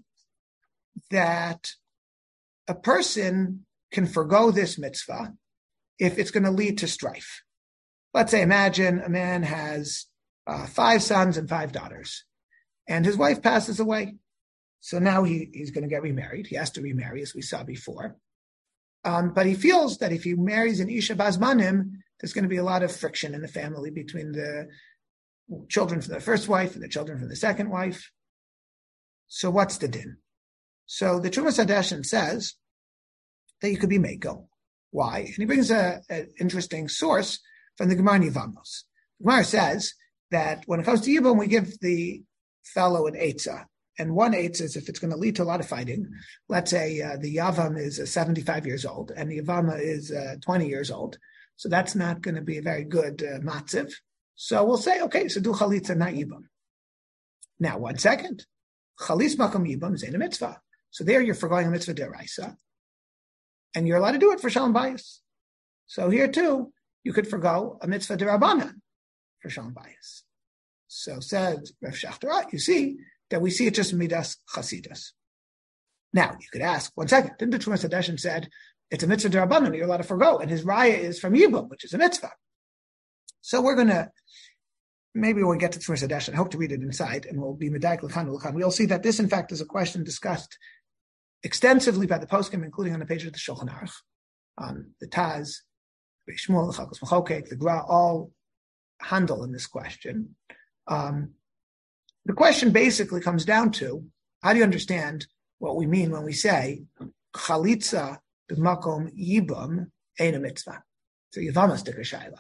that a person can forgo this mitzvah if it's going to lead to strife. Let's say, imagine a man has 5 sons and 5 daughters, and his wife passes away. So now he's going to get remarried. He has to remarry, as we saw before. But he feels that if he marries an Isha Bazmanim, there's going to be a lot of friction in the family between the children from the first wife and the children from the second wife. So what's the din? So the Trumas Hadashen says that you could be Meko. Why? And he brings an interesting source from the Gemara Yivamos. The Gemara says that when it comes to Yibum, we give the fellow an Eitzah. And one Eitzah is if it's going to lead to a lot of fighting. Let's say the Yavam is 75 years old and the Yavama is 20 years old. So that's not going to be a very good matziv. So we'll say, okay, so do Chalitza, not Yibum. Now, 1 second. Chalis makom Yibum is a mitzvah. So there you're forgoing a mitzvah deraisa. And you're allowed to do it for Shalom Bayis. So here too, you could forgo a mitzvah d'Rabbanan for Shalom Bayis. So said Rav Schachter, you see that we see it just midas chasidus. Now, you could ask, 1 second, didn't the Trumas Hadashen said it's a mitzvah d'Rabbanan, you're allowed to forgo, and his raya is from Yibum, which is a mitzvah. So we're going to, maybe when we get to Trumas Hadashen, I hope to read it inside, and we'll be medaik l'chan. We'll see that this, in fact, is a question discussed extensively by the poskim, including on the page of the Shulchan Aruch. The Taz, the Shmuel, the Chalkos Mechokek, the Gra, all handle in this question. The question basically comes down to, how do you understand what we mean when we say Chalitza b'makom Yibum ein a mitzvah? So Yavama stika shaila.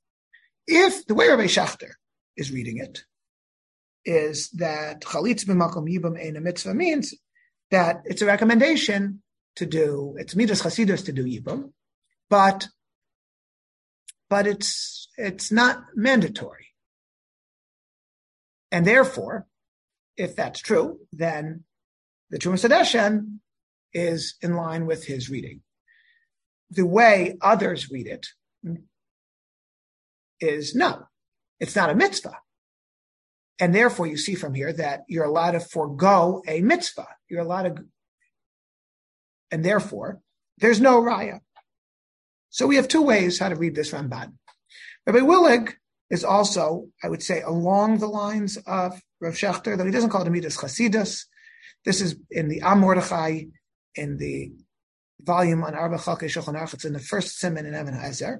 If the way Rabbi Schachter is reading it is that Chalitza b'makom Yibum ein a mitzvah means that it's a recommendation to do, it's midas chasidus to do Yibum, but it's not mandatory. And therefore, if that's true, then the Trumas Hadashen is in line with his reading. The way others read it is no, it's not a mitzvah. And therefore, you see from here that you're allowed to forego a mitzvah. You're allowed to, and therefore, there's no raya. So we have 2 ways how to read this Ramban. Rabbi Willig is also, I would say, along the lines of Rav Schachter, though he doesn't call it a midas chasidus. This is in the Am Mordechai, in the volume on Arba Chalkei Shulchan Aruch. It's in the first siman in Even Hazer.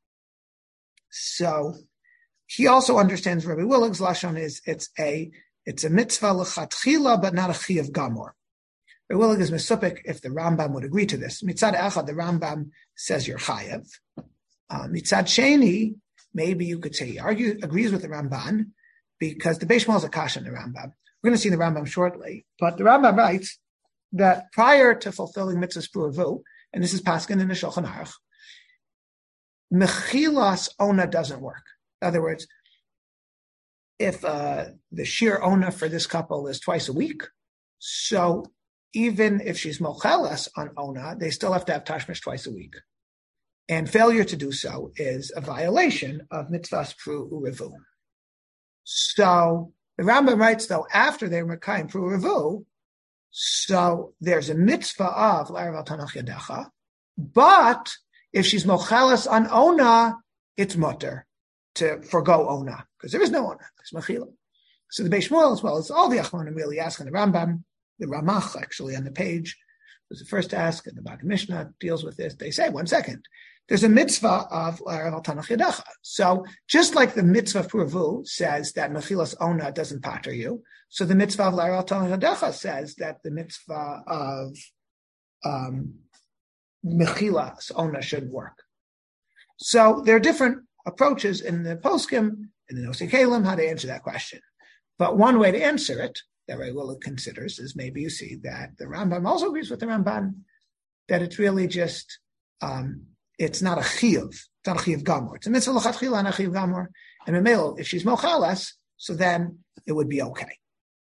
So he also understands Rabbi Willig's lashon is it's a mitzvah l'chatchila, but not a chiyuv gamor. Rabbi Willig is mesupik if the Rambam would agree to this. Mitzad echad, the Rambam says you're chayev. Mitzad sheni, maybe you could say he agrees with the Ramban because the Beis Shmuel is a kasha in the Rambam. We're going to see the Rambam shortly, but the Rambam writes that prior to fulfilling mitzvahs puravu, and this is paskin in the Shulchan Aruch, mechilas ona doesn't work. In other words, if the sheer ona for this couple is twice a week, so even if she's mochelas on ona, they still have to have tashmish twice a week. And failure to do so is a violation of mitzvahs pru urevu. So the Rambam writes, though, after they're mekayim pru urevu, so there's a mitzvah of l'arav al tanach yadecha, but if she's mochelas on ona, it's mutter to forgo ona, because there is no ona, it's mechila. So the Beis Shmuel, as well as all the Achronim, really asking the Rambam, the Ramach, actually, on the page, was the first to ask, and the Bag Mishnah deals with this. They say, 1 second, there's a mitzvah of l'arav al tanach yadecha. So just like the mitzvah of Puravu says that mechilas ona doesn't pater you, so the mitzvah of l'arav al tanach yadecha says that the mitzvah of mechilas ona should work. So there are different approaches in the poskim, in the Nosei Kalim, how to answer that question. But one way to answer it that Ray Willig considers is maybe you see that the Rambam also agrees with the Ramban that it's really just it's not a chiyuv, it's not a chiyuv gamor. It's a mitzvah l'chatchila and a chiyuv gamor. And Mamel, if she's mochales, so then it would be okay.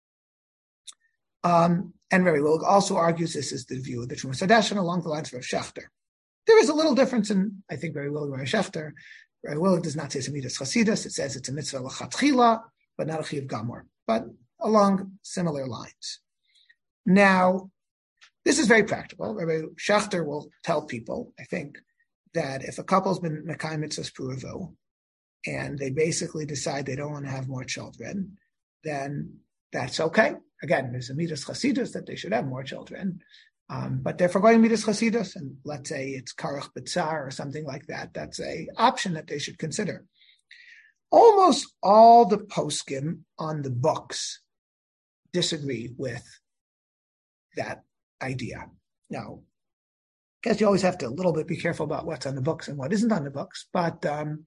And Ray Willig also argues this is the view of the Trumas Hadeshen along the lines of Rav Shechter. There is a little difference in, I think, Ray Willig and Rav Shechter. Ray Willig does not say it's a midas chasidus; it says it's a mitzvah l'chatchila, but not a chiyuv gamor. But along similar lines. Now, this is very practical. Rabbi Shechter will tell people, I think, that if a couple's been mekayim mitzvahs pruvo, and they basically decide they don't want to have more children, then that's okay. Again, there's a midas chasidus that they should have more children, but they're forgoing midas chasidus, and let's say it's karach b'tzar or something like that. That's a option that they should consider. Almost all the poskim on the books disagree with that idea. Now, I guess you always have to a little bit be careful about what's on the books and what isn't on the books, but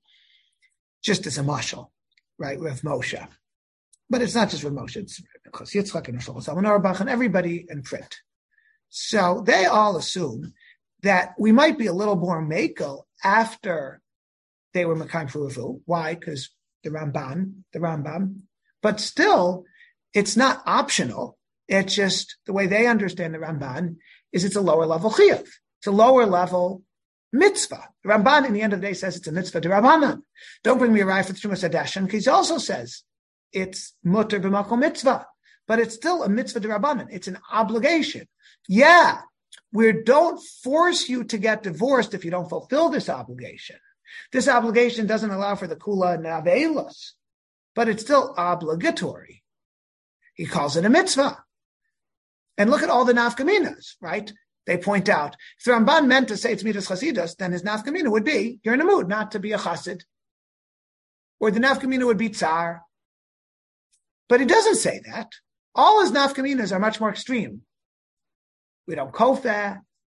just as a mashal, right, Rav Moshe. But it's not just Rav Moshe, it's Rav Yitzchak and Rav Shlomo Auerbach and everybody in print. So they all assume that we might be a little more makel after they were Mekayim Pruvu. Why? Because the Rambam. But still, it's not optional. It's just the way they understand the Ramban is it's a lower level chiyuv. It's a lower level mitzvah. The Ramban, in the end of the day, says it's a mitzvah d'Rabbanan. Don't bring me a raya for the Trumas Hadeshen, because he also says it's mutter b'makom mitzvah, but it's still a mitzvah d'Rabbanan. It's an obligation. Yeah, we don't force you to get divorced if you don't fulfill this obligation. This obligation doesn't allow for the kula and avelos, but it's still obligatory. He calls it a mitzvah. And look at all the nafkaminas, right? They point out, if the Ramban meant to say it's midas chasidus, then his nafkamina would be, you're in a mood not to be a chassid. Or the nafkamina would be tsar. But he doesn't say that. All his nafkaminas are much more extreme. We don't kofeh.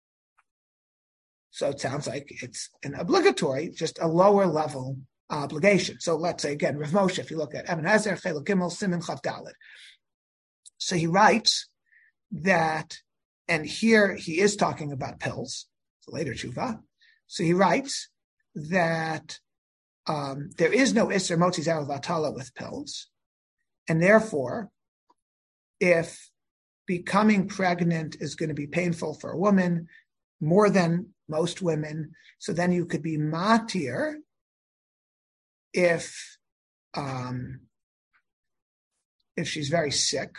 So it sounds like it's an obligatory, just a lower level obligation. So let's say again, Rav Moshe, if you look at Eben Ezer, Chelek Gimel, Siman Chav Daled. So he writes that, and here he is talking about pills, it's a later tshuva. So he writes that there is no Isser Motzi Zerav Vatala with pills, and therefore, if becoming pregnant is going to be painful for a woman, more than most women, so then you could be matir if she's very sick.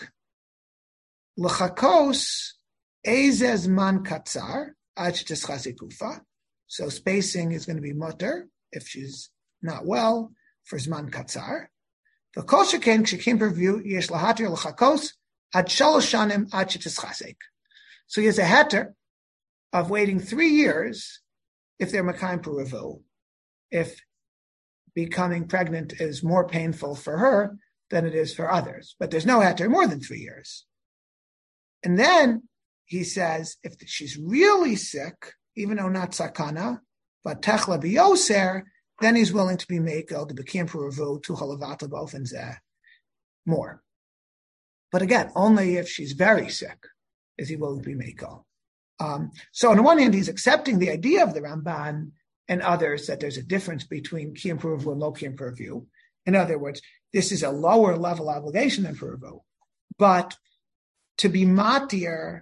L'chakos ezez man katzar ad shetischazik gufa. So spacing is going to be mutter if she's not well for zman katzar. V'kol sheken kshekim perview yesh lahatir l'chakos ad shalosh shanim ad shetischazik. So he has a heter of waiting 3 years if they're Mekayim Pruvu, if becoming pregnant is more painful for her than it is for others. But there's no heter more than 3 years. And then he says, if she's really sick, even though not sakana, but techla biyoser, then he's willing to be mekel, to become Pruvu, to halavata bofen zeh, more. But again, only if she's very sick is he willing to be mekel. So on the one hand, he's accepting the idea of the Ramban and others that there's a difference between Kiyum Pruvu and low Kiyum Pruvu. In other words, this is a lower level obligation than Pruvu. But to be matir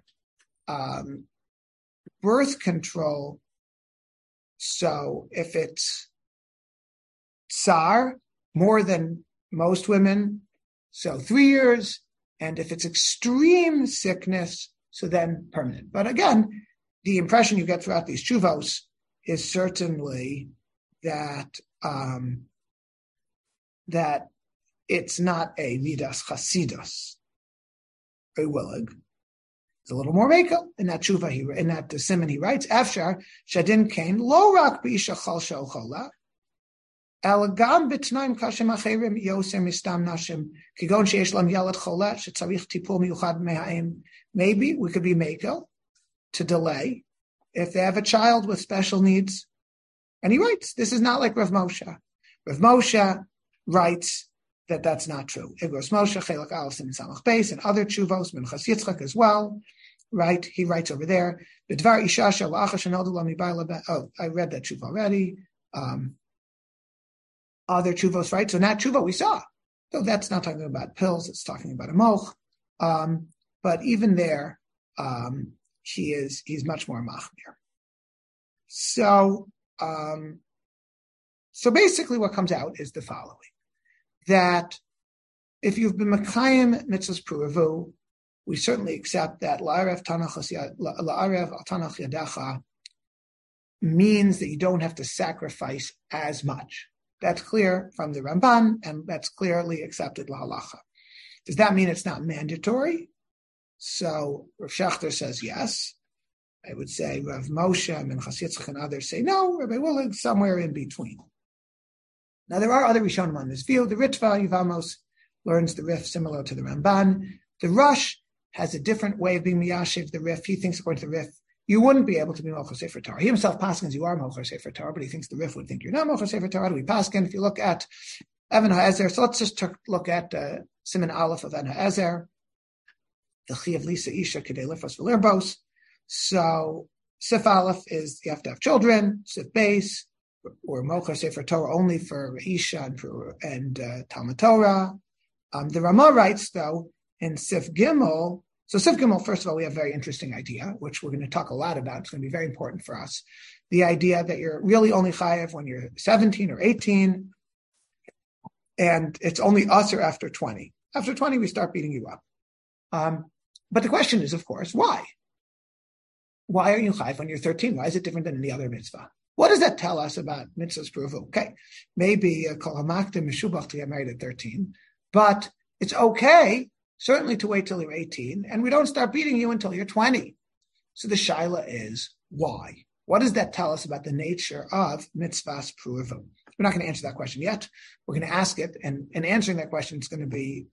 birth control, so if it's tsar, more than most women, so 3 years, and if it's extreme sickness, so then permanent. But again, the impression you get throughout these tshuvos is certainly that that it's not a midas chasidus, a willig. It's a little more mekel in that tshuva. In that siman he writes, "Afshar shadin kain lo rak b'isha chal she'ochola, el gam b'tnaim kashim acherim yoser mistam nashim kigon sheyesh lam yalad chola shetzarich tipul miyuchad me'haim." Maybe we could be mekel to delay if they have a child with special needs. And he writes, this is not like Rav Moshe. Rav Moshe writes that that's not true. Igros Moshe, Chelak Aleph Siman Samach Beis, and other tshuvos, Minchas Yitzchak as well, right? He writes over there, B'dvar Isha Shel Acha Shenoldu Lo Mibayla Ben. Oh, I read that tshuva already. Other tshuvos, right? So not tshuva we saw. So that's not talking about pills, it's talking about a moch. But even there, he's much more machmir. So basically what comes out is the following, that if you've been Mekayim mitzvahs pruvu, we certainly accept that la'arev al tanach yadecha means that you don't have to sacrifice as much. That's clear from the Ramban, and that's clearly accepted lahalacha. Does that mean it's not mandatory? So Rav Shechter says yes. I would say Rav Moshe, Minchas Yitzchak, and others say no. Rabbi Willig somewhere in between. Now there are other Rishonim on this view. The Ritva Yivamos learns the Rif similar to the Ramban. The Rosh has a different way of being miyashiv the Rif. He thinks according to the Rif, you wouldn't be able to be Mocher Sefer Torah. He himself paskins you are Mocher Sefer Torah, but he thinks the Rif would think you're not Mocher Sefer Torah. How do we paskin? If you look at Even HaEzer, so let's just look at Siman Aleph of Even HaEzer, the Chi of Lisa Isha Kedei Lifos V'Lirbos. So Sif Aleph is you have to have children. Sif Beis or Mocher Sefer Torah only for Isha and Talmud Torah. The Ramah writes though in Sif Gimel. So Sif Gimel, first of all, we have a very interesting idea, which we're going to talk a lot about. It's going to be very important for us. The idea that you're really only chayav when you're 17 or 18, and it's only us or after 20. After 20, we start beating you up. But the question is, of course, why? Why are you chayav when you're 13? Why is it different than any other mitzvah? What does that tell us about mitzvahs pruvu? Okay, maybe kol hamakdim meshubach to get married at 13, but it's okay certainly to wait till you're 18, and we don't start beating you until you're 20. So the shaila is, why? What does that tell us about the nature of mitzvahs pruvu? We're not going to answer that question yet. We're going to ask it, and answering that question is going to be,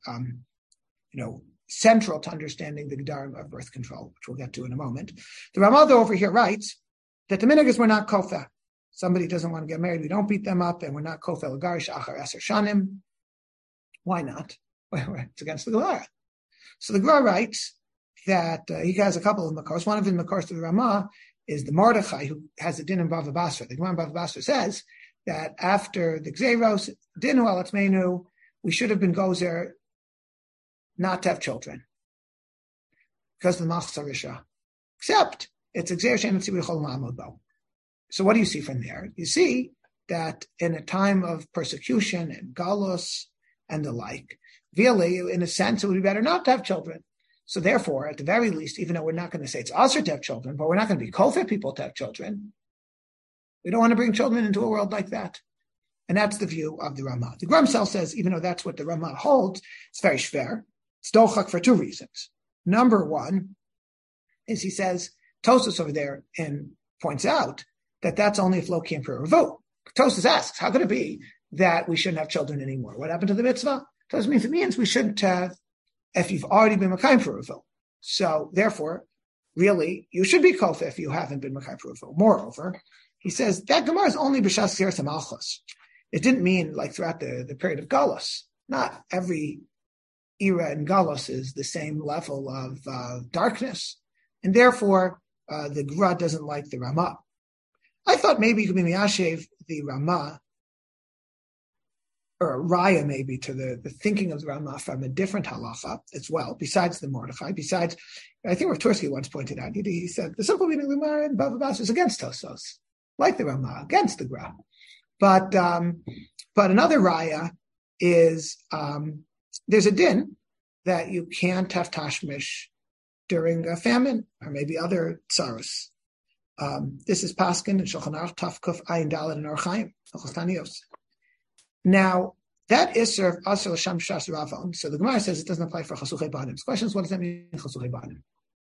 central to understanding the gedarim of birth control, which we'll get to in a moment. The Ramah over here writes that the minhag is we're not kofeh. Somebody doesn't want to get married, we don't beat them up, and we're not kofeh l'garish achar eser shanim. Why not? Well, it's against the Gemara. So the Gemara writes that he has a couple of makars. One of the makars to the Ramah is the Mordechai, who has a din in Bava Basra. The Gemara in Bava Basra says that after the Gzeiros, dinu al atzmeinu, we should have been gozer not to have children because of the Machzor Risha. Except it's a Gzeir she'en tzibur chol ma'amod bo. So what do you see from there? You see that in a time of persecution and galus and the like, really, in a sense, it would be better not to have children. So therefore, at the very least, even though we're not going to say it's usher to have children, but we're not going to be kofeh people to have children. We don't want to bring children into a world like that. And that's the view of the Ramah. The Gram Sel says, even though that's what the Ramah holds, it's very shver. It's dochak for two reasons. Number one is he says, Tosas over there and points out that that's only if lo came for revu. Tosas asks, how could it be that we shouldn't have children anymore? What happened to the mitzvah? Tosas means we shouldn't have if you've already been Makayim for revu. So therefore, really, you should be kofeh if you haven't been Makayim for revu. Moreover, he says that Gemara is only b'shas Zeres HaMalchus. It didn't mean like throughout the period of Galus. Not every era in Galus is the same level of darkness. And therefore, the Gra doesn't like the Ramah. I thought maybe you could be miyashev the Ramah, or a raya maybe to the thinking of the Ramah from a different halacha as well, besides the Mordechai. Besides, I think Rav Tursky once pointed out, he said, the simple meaning of the Gemara in Bava Basra is against Tosos, like the Ramah, against the Gra. But another raya is there's a din that you can't have tashmish during a famine or maybe other tsaros. This is Paskin and Shulchan Aruch Tafkuf Ayin Daled and Orchaim Tanios. Now that Isser of Asr L'Sham Shas Ravon. So the Gemara says it doesn't apply for Chasuchei Banim. The question is, what does that mean, Chasuchei Banim?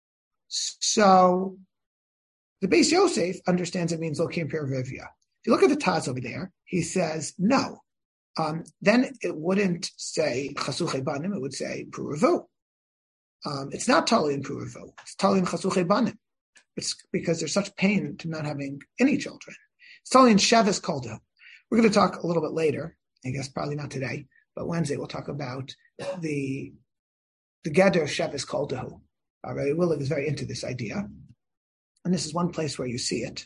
So the Beis Yosef understands it means Lokim Per Rivya. If you look at the Taz over there, he says no. Then it wouldn't say Chasuchei Banim, it would say Puravu. It's not totally in Puravu, it's totally in Chasuchei Banim. It's because there's such pain to not having any children. It's totally in Shevis Kolda. We're going to talk a little bit later, I guess probably not today, but Wednesday we'll talk about the Geder Shevis Kol Dahu. Rabbi Willig is very into this idea, and this is one place where you see it.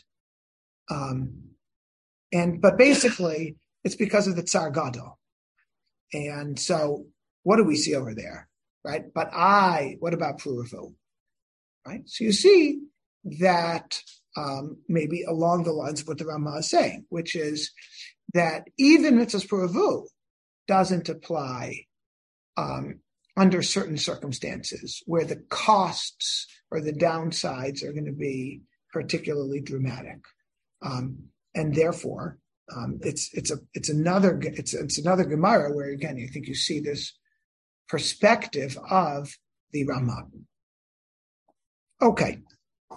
But basically, it's because of the Tsar Gadol. And so, what do we see over there, right? But what about Pruruvu, right? So you see that maybe along the lines of what the Rama is saying, which is that even Mitzvahs Pruruvu doesn't apply under certain circumstances where the costs or the downsides are going to be particularly dramatic, and therefore it's another Gemara where again I think you see this perspective of the Rama. Okay,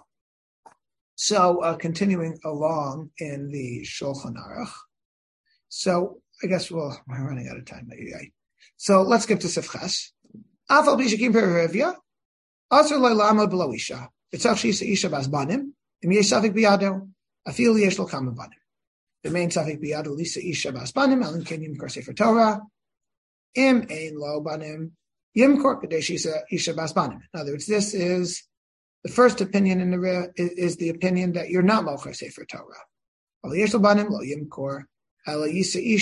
so continuing along in the Shulchan Aruch. So I guess we're running out of time. So let's skip to Sifches. Afal bishakim perivia, asur lo'lamod below isha. It's actually isha bas banim. Im yesh safik biyado, afil yesh lo kama banim. The main safik biyado lisa isha bas banim. Alim ken yimkor sefer Torah. Im ein lo banim yimkor kadesh isha bas banim. In other words, this is the first opinion in the is the opinion that you're not mocher sefer Torah. Al yesh lo banim lo yimkor. Right, which is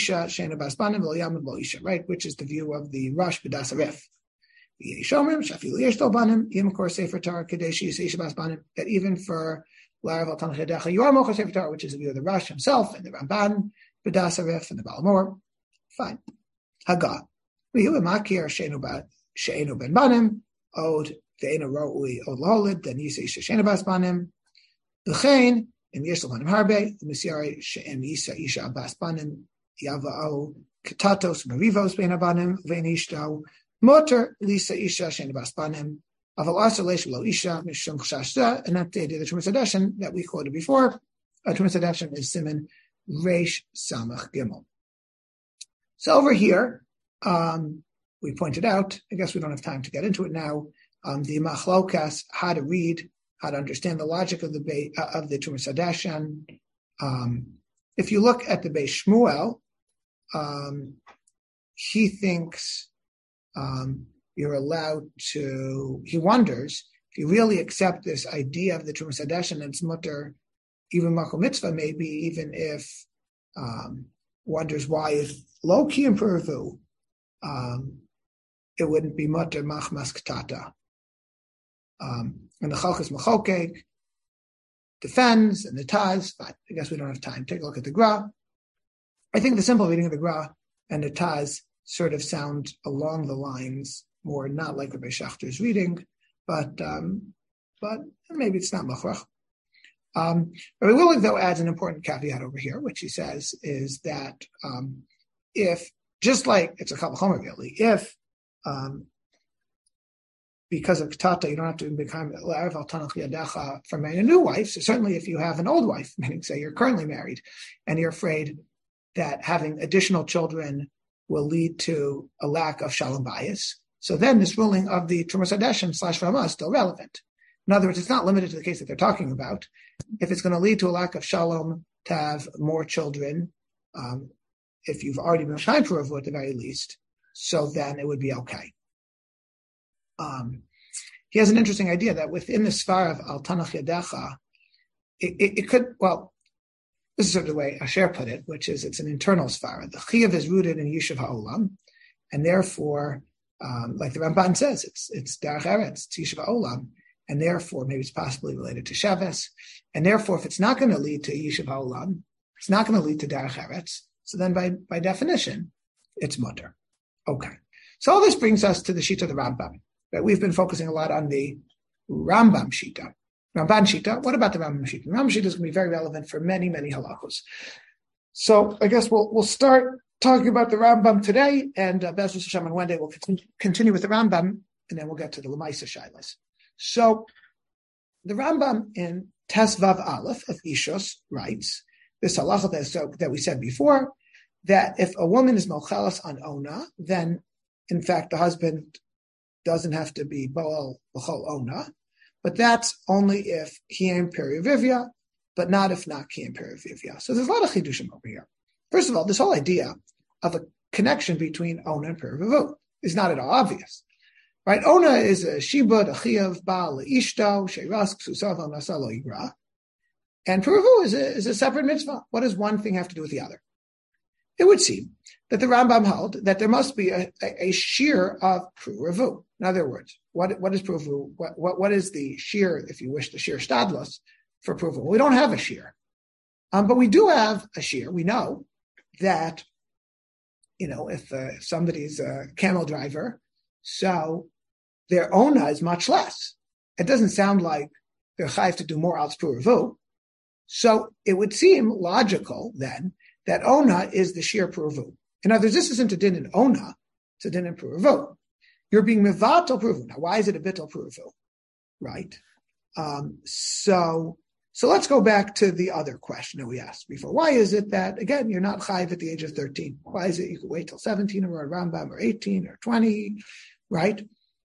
the view of the Rosh B'das Arif. That even for Larav al Tanach Yadecha, you are mocher sefer Torah, which is the view of the Rosh himself and the Ramban B'das Arif and the Baal Mor. Fine. Haggah. She'enu ben banim od ve'enu ro'ui od laholid then yisa isha she'enu bas banim l'chein. In Yeshel Banim Harbe, the Messiah She'em Yisa Isha Abbas Banim, Yavao Katatos Marivos Ben Abanim, Vein Ishtao, Motor Lisa Isha She'en Abbas Banim, Aval Asa Leish Lo Isha, Mishum Chashta, and that's the idea of the Trumas Hadeshen that we quoted before. Trumas Hadeshen is Siman Reish Samach Gimel. So over here, we pointed out, I guess we don't have time to get into it now, the Machlokas, how to read, how to understand the logic of the Trumas Hadeshen. If you look at the Beis Shmuel, he thinks you're allowed to. He wonders if you really accept this idea of the Trumas Hadeshen, and it's mutter, even Makom Mitzvah, maybe even if wonders why if low key and Purvu, it wouldn't be mutter machmas ktata. And the Chalkas Machokek defends, and the Taz, but I guess we don't have time. Take a look at the Gra. I think the simple reading of the Gra and the Taz sort of sound along the lines more not like Rabbi Shachter's reading, but maybe it's not Machrach. Rabbi Willig, though, adds an important caveat over here, which he says is that if, just like it's a Kal V'chomer really, if because of Ktata, you don't have to become Larav al Tanach Yadecha for marrying a new wife. So certainly if you have an old wife, meaning say you're currently married, and you're afraid that having additional children will lead to a lack of Shalom Bayis, so then this ruling of the Trumas Hadeshen / Rama is still relevant. In other words, it's not limited to the case that they're talking about. If it's going to lead to a lack of Shalom to have more children, if you've already been time for at the very least, so then it would be okay. He has an interesting idea that within the Sfar of Al Tanach Yadecha, it could, well, this is sort of the way Asher put it, which is it's an internal Sfar. The Chiyuv is rooted in Yishuv HaOlam, and therefore, like the Ramban says, it's Derech Eretz, it's Yishuv HaOlam, and therefore maybe it's possibly related to Shabbos, and therefore if it's not going to lead to Yishuv HaOlam, it's not going to lead to Derech Eretz, so then by definition, it's mutter. Okay. So all this brings us to the Shita of the Rambam. Right? We've been focusing a lot on the Rambam Shita. Ramban Shita. What about the Rambam Shita? The Rambam Shita is going to be very relevant for many, many halachos. So I guess we'll start talking about the Rambam today, and Be'ez Hashem on Wednesday we'll continue with the Rambam, and then we'll get to the Lamaisa Shailas. So the Rambam in Tes Vav Aleph of Ishos writes this halacha that we said before, that if a woman is mochelas on ona, then in fact the husband doesn't have to be boel b'chol ona, but that's only if kiyem perivivya, but not if not kiyem perivivya. So there's a lot of chidushim over here. First of all, this whole idea of a connection between Ona and Puravu is not at all obvious. Right? Ona is a shibud, a chiyav, baal, ishto, sheiras, ksusav, nasa lo yigra. And Puravu is a separate mitzvah. What does one thing have to do with the other? It would seem that the Rambam held that there must be a shear of Puravu. In other words, what is Puravu? What is the shear, if you wish, the shear stadlos for Puravu? We don't have a shear. But we do have a shear. We know that, if somebody's a camel driver, so their ona is much less. It doesn't sound like they're chayiv to do more als Puravu. So it would seem logical then that ona is the sheer Puravu. In other words, this isn't a din in ona, it's a din in Puravu. You're being mevatel Puravu. Now, why is it a bittel Puravu? Right? So let's go back to the other question that we asked before. Why is it that, again, you're not chayiv at the age of 13? Why is it you could wait till 17 or a Rambam or 18 or 20, right?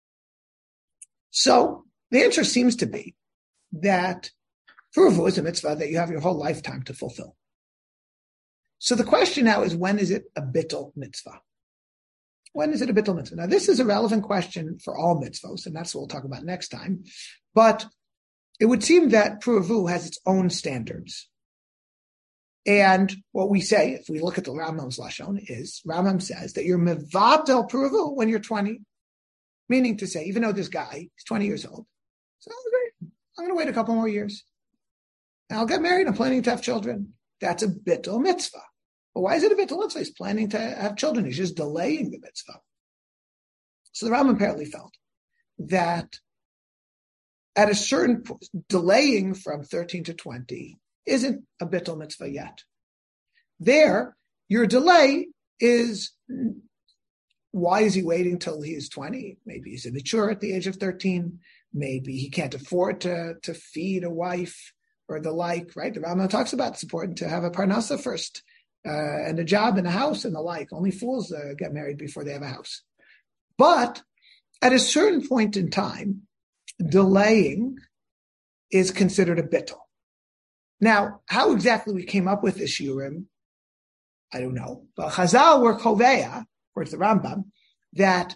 So the answer seems to be that Puravu is a mitzvah that you have your whole lifetime to fulfill. So the question now is, when is it a bittul mitzvah? When is it a bittul mitzvah? Now, this is a relevant question for all mitzvahs, and that's what we'll talk about next time. But it would seem that Puravu has its own standards. And what we say, if we look at the Rambam's Lashon, is Rambam says that you're mevatel Puravu when you're 20. Meaning to say, even though this guy is 20 years old, so I'm going to wait a couple more years. And I'll get married. I'm planning to have children. That's a bittul mitzvah. But why is it a bittul mitzvah? He's planning to have children. He's just delaying the mitzvah. So the Rambam apparently felt that at a certain point, delaying from 13 to 20 isn't a bittul mitzvah yet. There, your delay is... Why is he waiting till he's 20? Maybe he's immature at the age of 13. Maybe he can't afford to feed a wife or the like, right? The Rambam talks about it's important to have a parnasa first and a job and a house and the like. Only fools get married before they have a house. But at a certain point in time, delaying is considered a bittul. Now, how exactly we came up with this shiurim, I don't know. But Chazal were koveya, according to the Rambam, that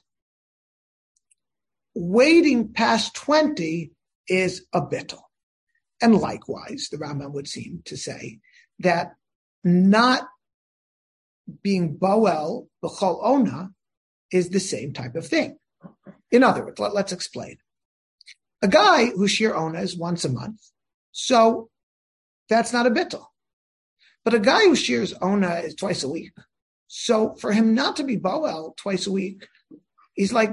waiting past 20 is a bittul. And likewise, the Rambam would seem to say that not being boel b'chol ona is the same type of thing. In other words, let's explain. A guy who shear ona is once a month, so that's not a bittul. But a guy who shears ona is twice a week. So for him not to be boel twice a week, he's like,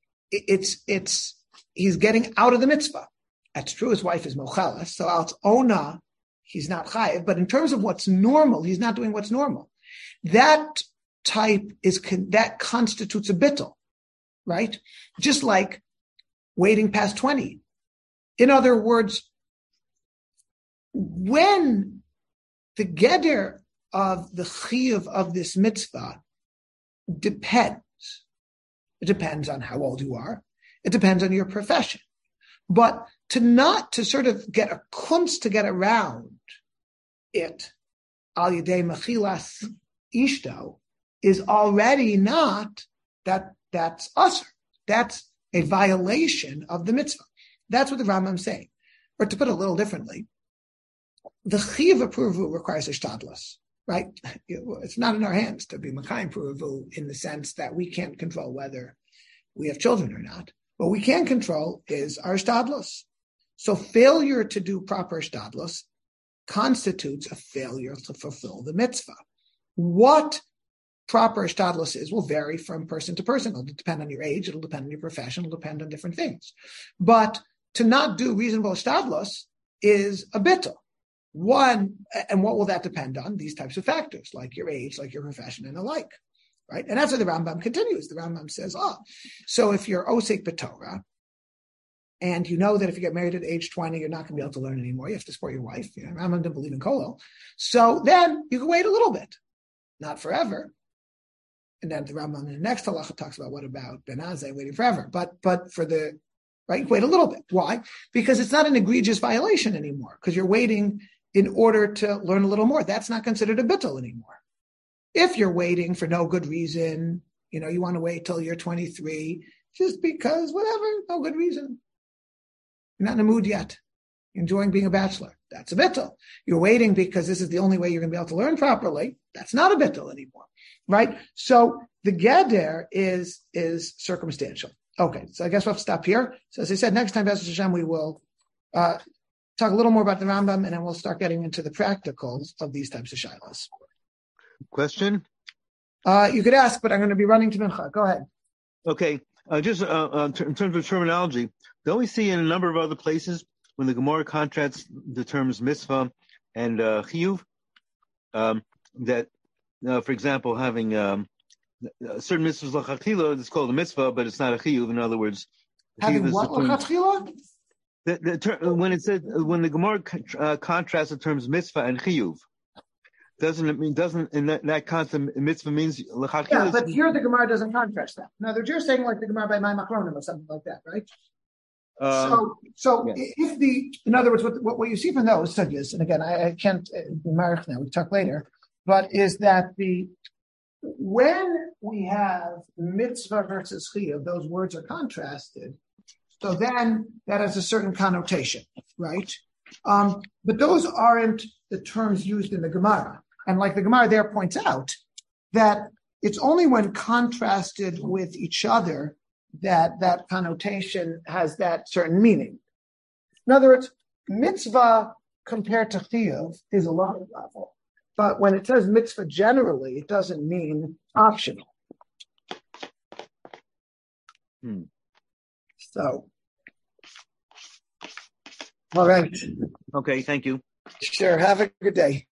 he's getting out of the mitzvah. That's true. His wife is mocheles, so out ona, he's not chayiv. But in terms of what's normal, he's not doing what's normal. That type that constitutes a bittul, right? Just like waiting past 20. In other words, when the geder of the chiyuv of this mitzvah depends. It depends on how old you are. It depends on your profession. But to sort of get a kunst to get around it, al yedei mechilas ishto, is already not that's usher. That's a violation of the mitzvah. That's what the Rambam's saying. Or to put it a little differently, the chiyuv of Puravu requires a shtadlus. Right? It's not in our hands to be Makayim Puravu in the sense that we can't control whether we have children or not. What we can control is our shtadlus. So failure to do proper shtadlus constitutes a failure to fulfill the mitzvah. What proper shtadlus is will vary from person to person. It'll depend on your age. It'll depend on your profession. It'll depend on different things. But to not do reasonable shtadlus is a bittul. One, and what will that depend on? These types of factors, like your age, like your profession, and the like, right? And that's what the Rambam continues. The Rambam says, so if you're osek b'Torah, and you know that if you get married at age 20, you're not going to be able to learn anymore. You have to support your wife. Rambam didn't believe in kolel. So then you can wait a little bit, not forever. And then the Rambam in the next halacha talks about what about Ben Azai waiting forever, but for the, right, wait a little bit. Why? Because it's not an egregious violation anymore, because you're waiting in order to learn a little more. That's not considered a bittul anymore. If you're waiting for no good reason, you want to wait till you're 23, just because, whatever, no good reason. You're not in the mood yet. You're enjoying being a bachelor. That's a bittul. You're waiting because this is the only way you're going to be able to learn properly. That's not a bittul anymore, right? So the geder is circumstantial. Okay, so I guess we'll have to stop here. So as I said, next time, B'ezras Hashem, we will talk a little more about the Rambam, and then we'll start getting into the practicals of these types of shilas. Question? You could ask, but I'm going to be running to Mincha. Go ahead. Okay, just in terms of terminology, don't we see in a number of other places when the Gemara contrasts the terms mitzvah and chiyuv, that, for example, having certain mitzvahs l'chachila, it's called a mitzvah, but it's not a chiyuv. In other words, having what l'chachila? When the Gemara contrasts the terms mitzvah and chiyuv, doesn't in that concept mitzvah means l'chachila? Yeah, but here the Gemara doesn't contrast that. In other words, you're saying like the Gemara by Maimon Achronim or something like that, right? In other words, what you see from those studies, and again, I can't be married now. We talk later, but is that when we have mitzvah versus chiyuv, those words are contrasted. So then that has a certain connotation, right? But those aren't the terms used in the Gemara. And like the Gemara there points out, that it's only when contrasted with each other that connotation has that certain meaning. In other words, mitzvah compared to chiyuv is a lower level. But when it says mitzvah generally, it doesn't mean optional. So, all right. Okay, thank you. Sure. Have a good day.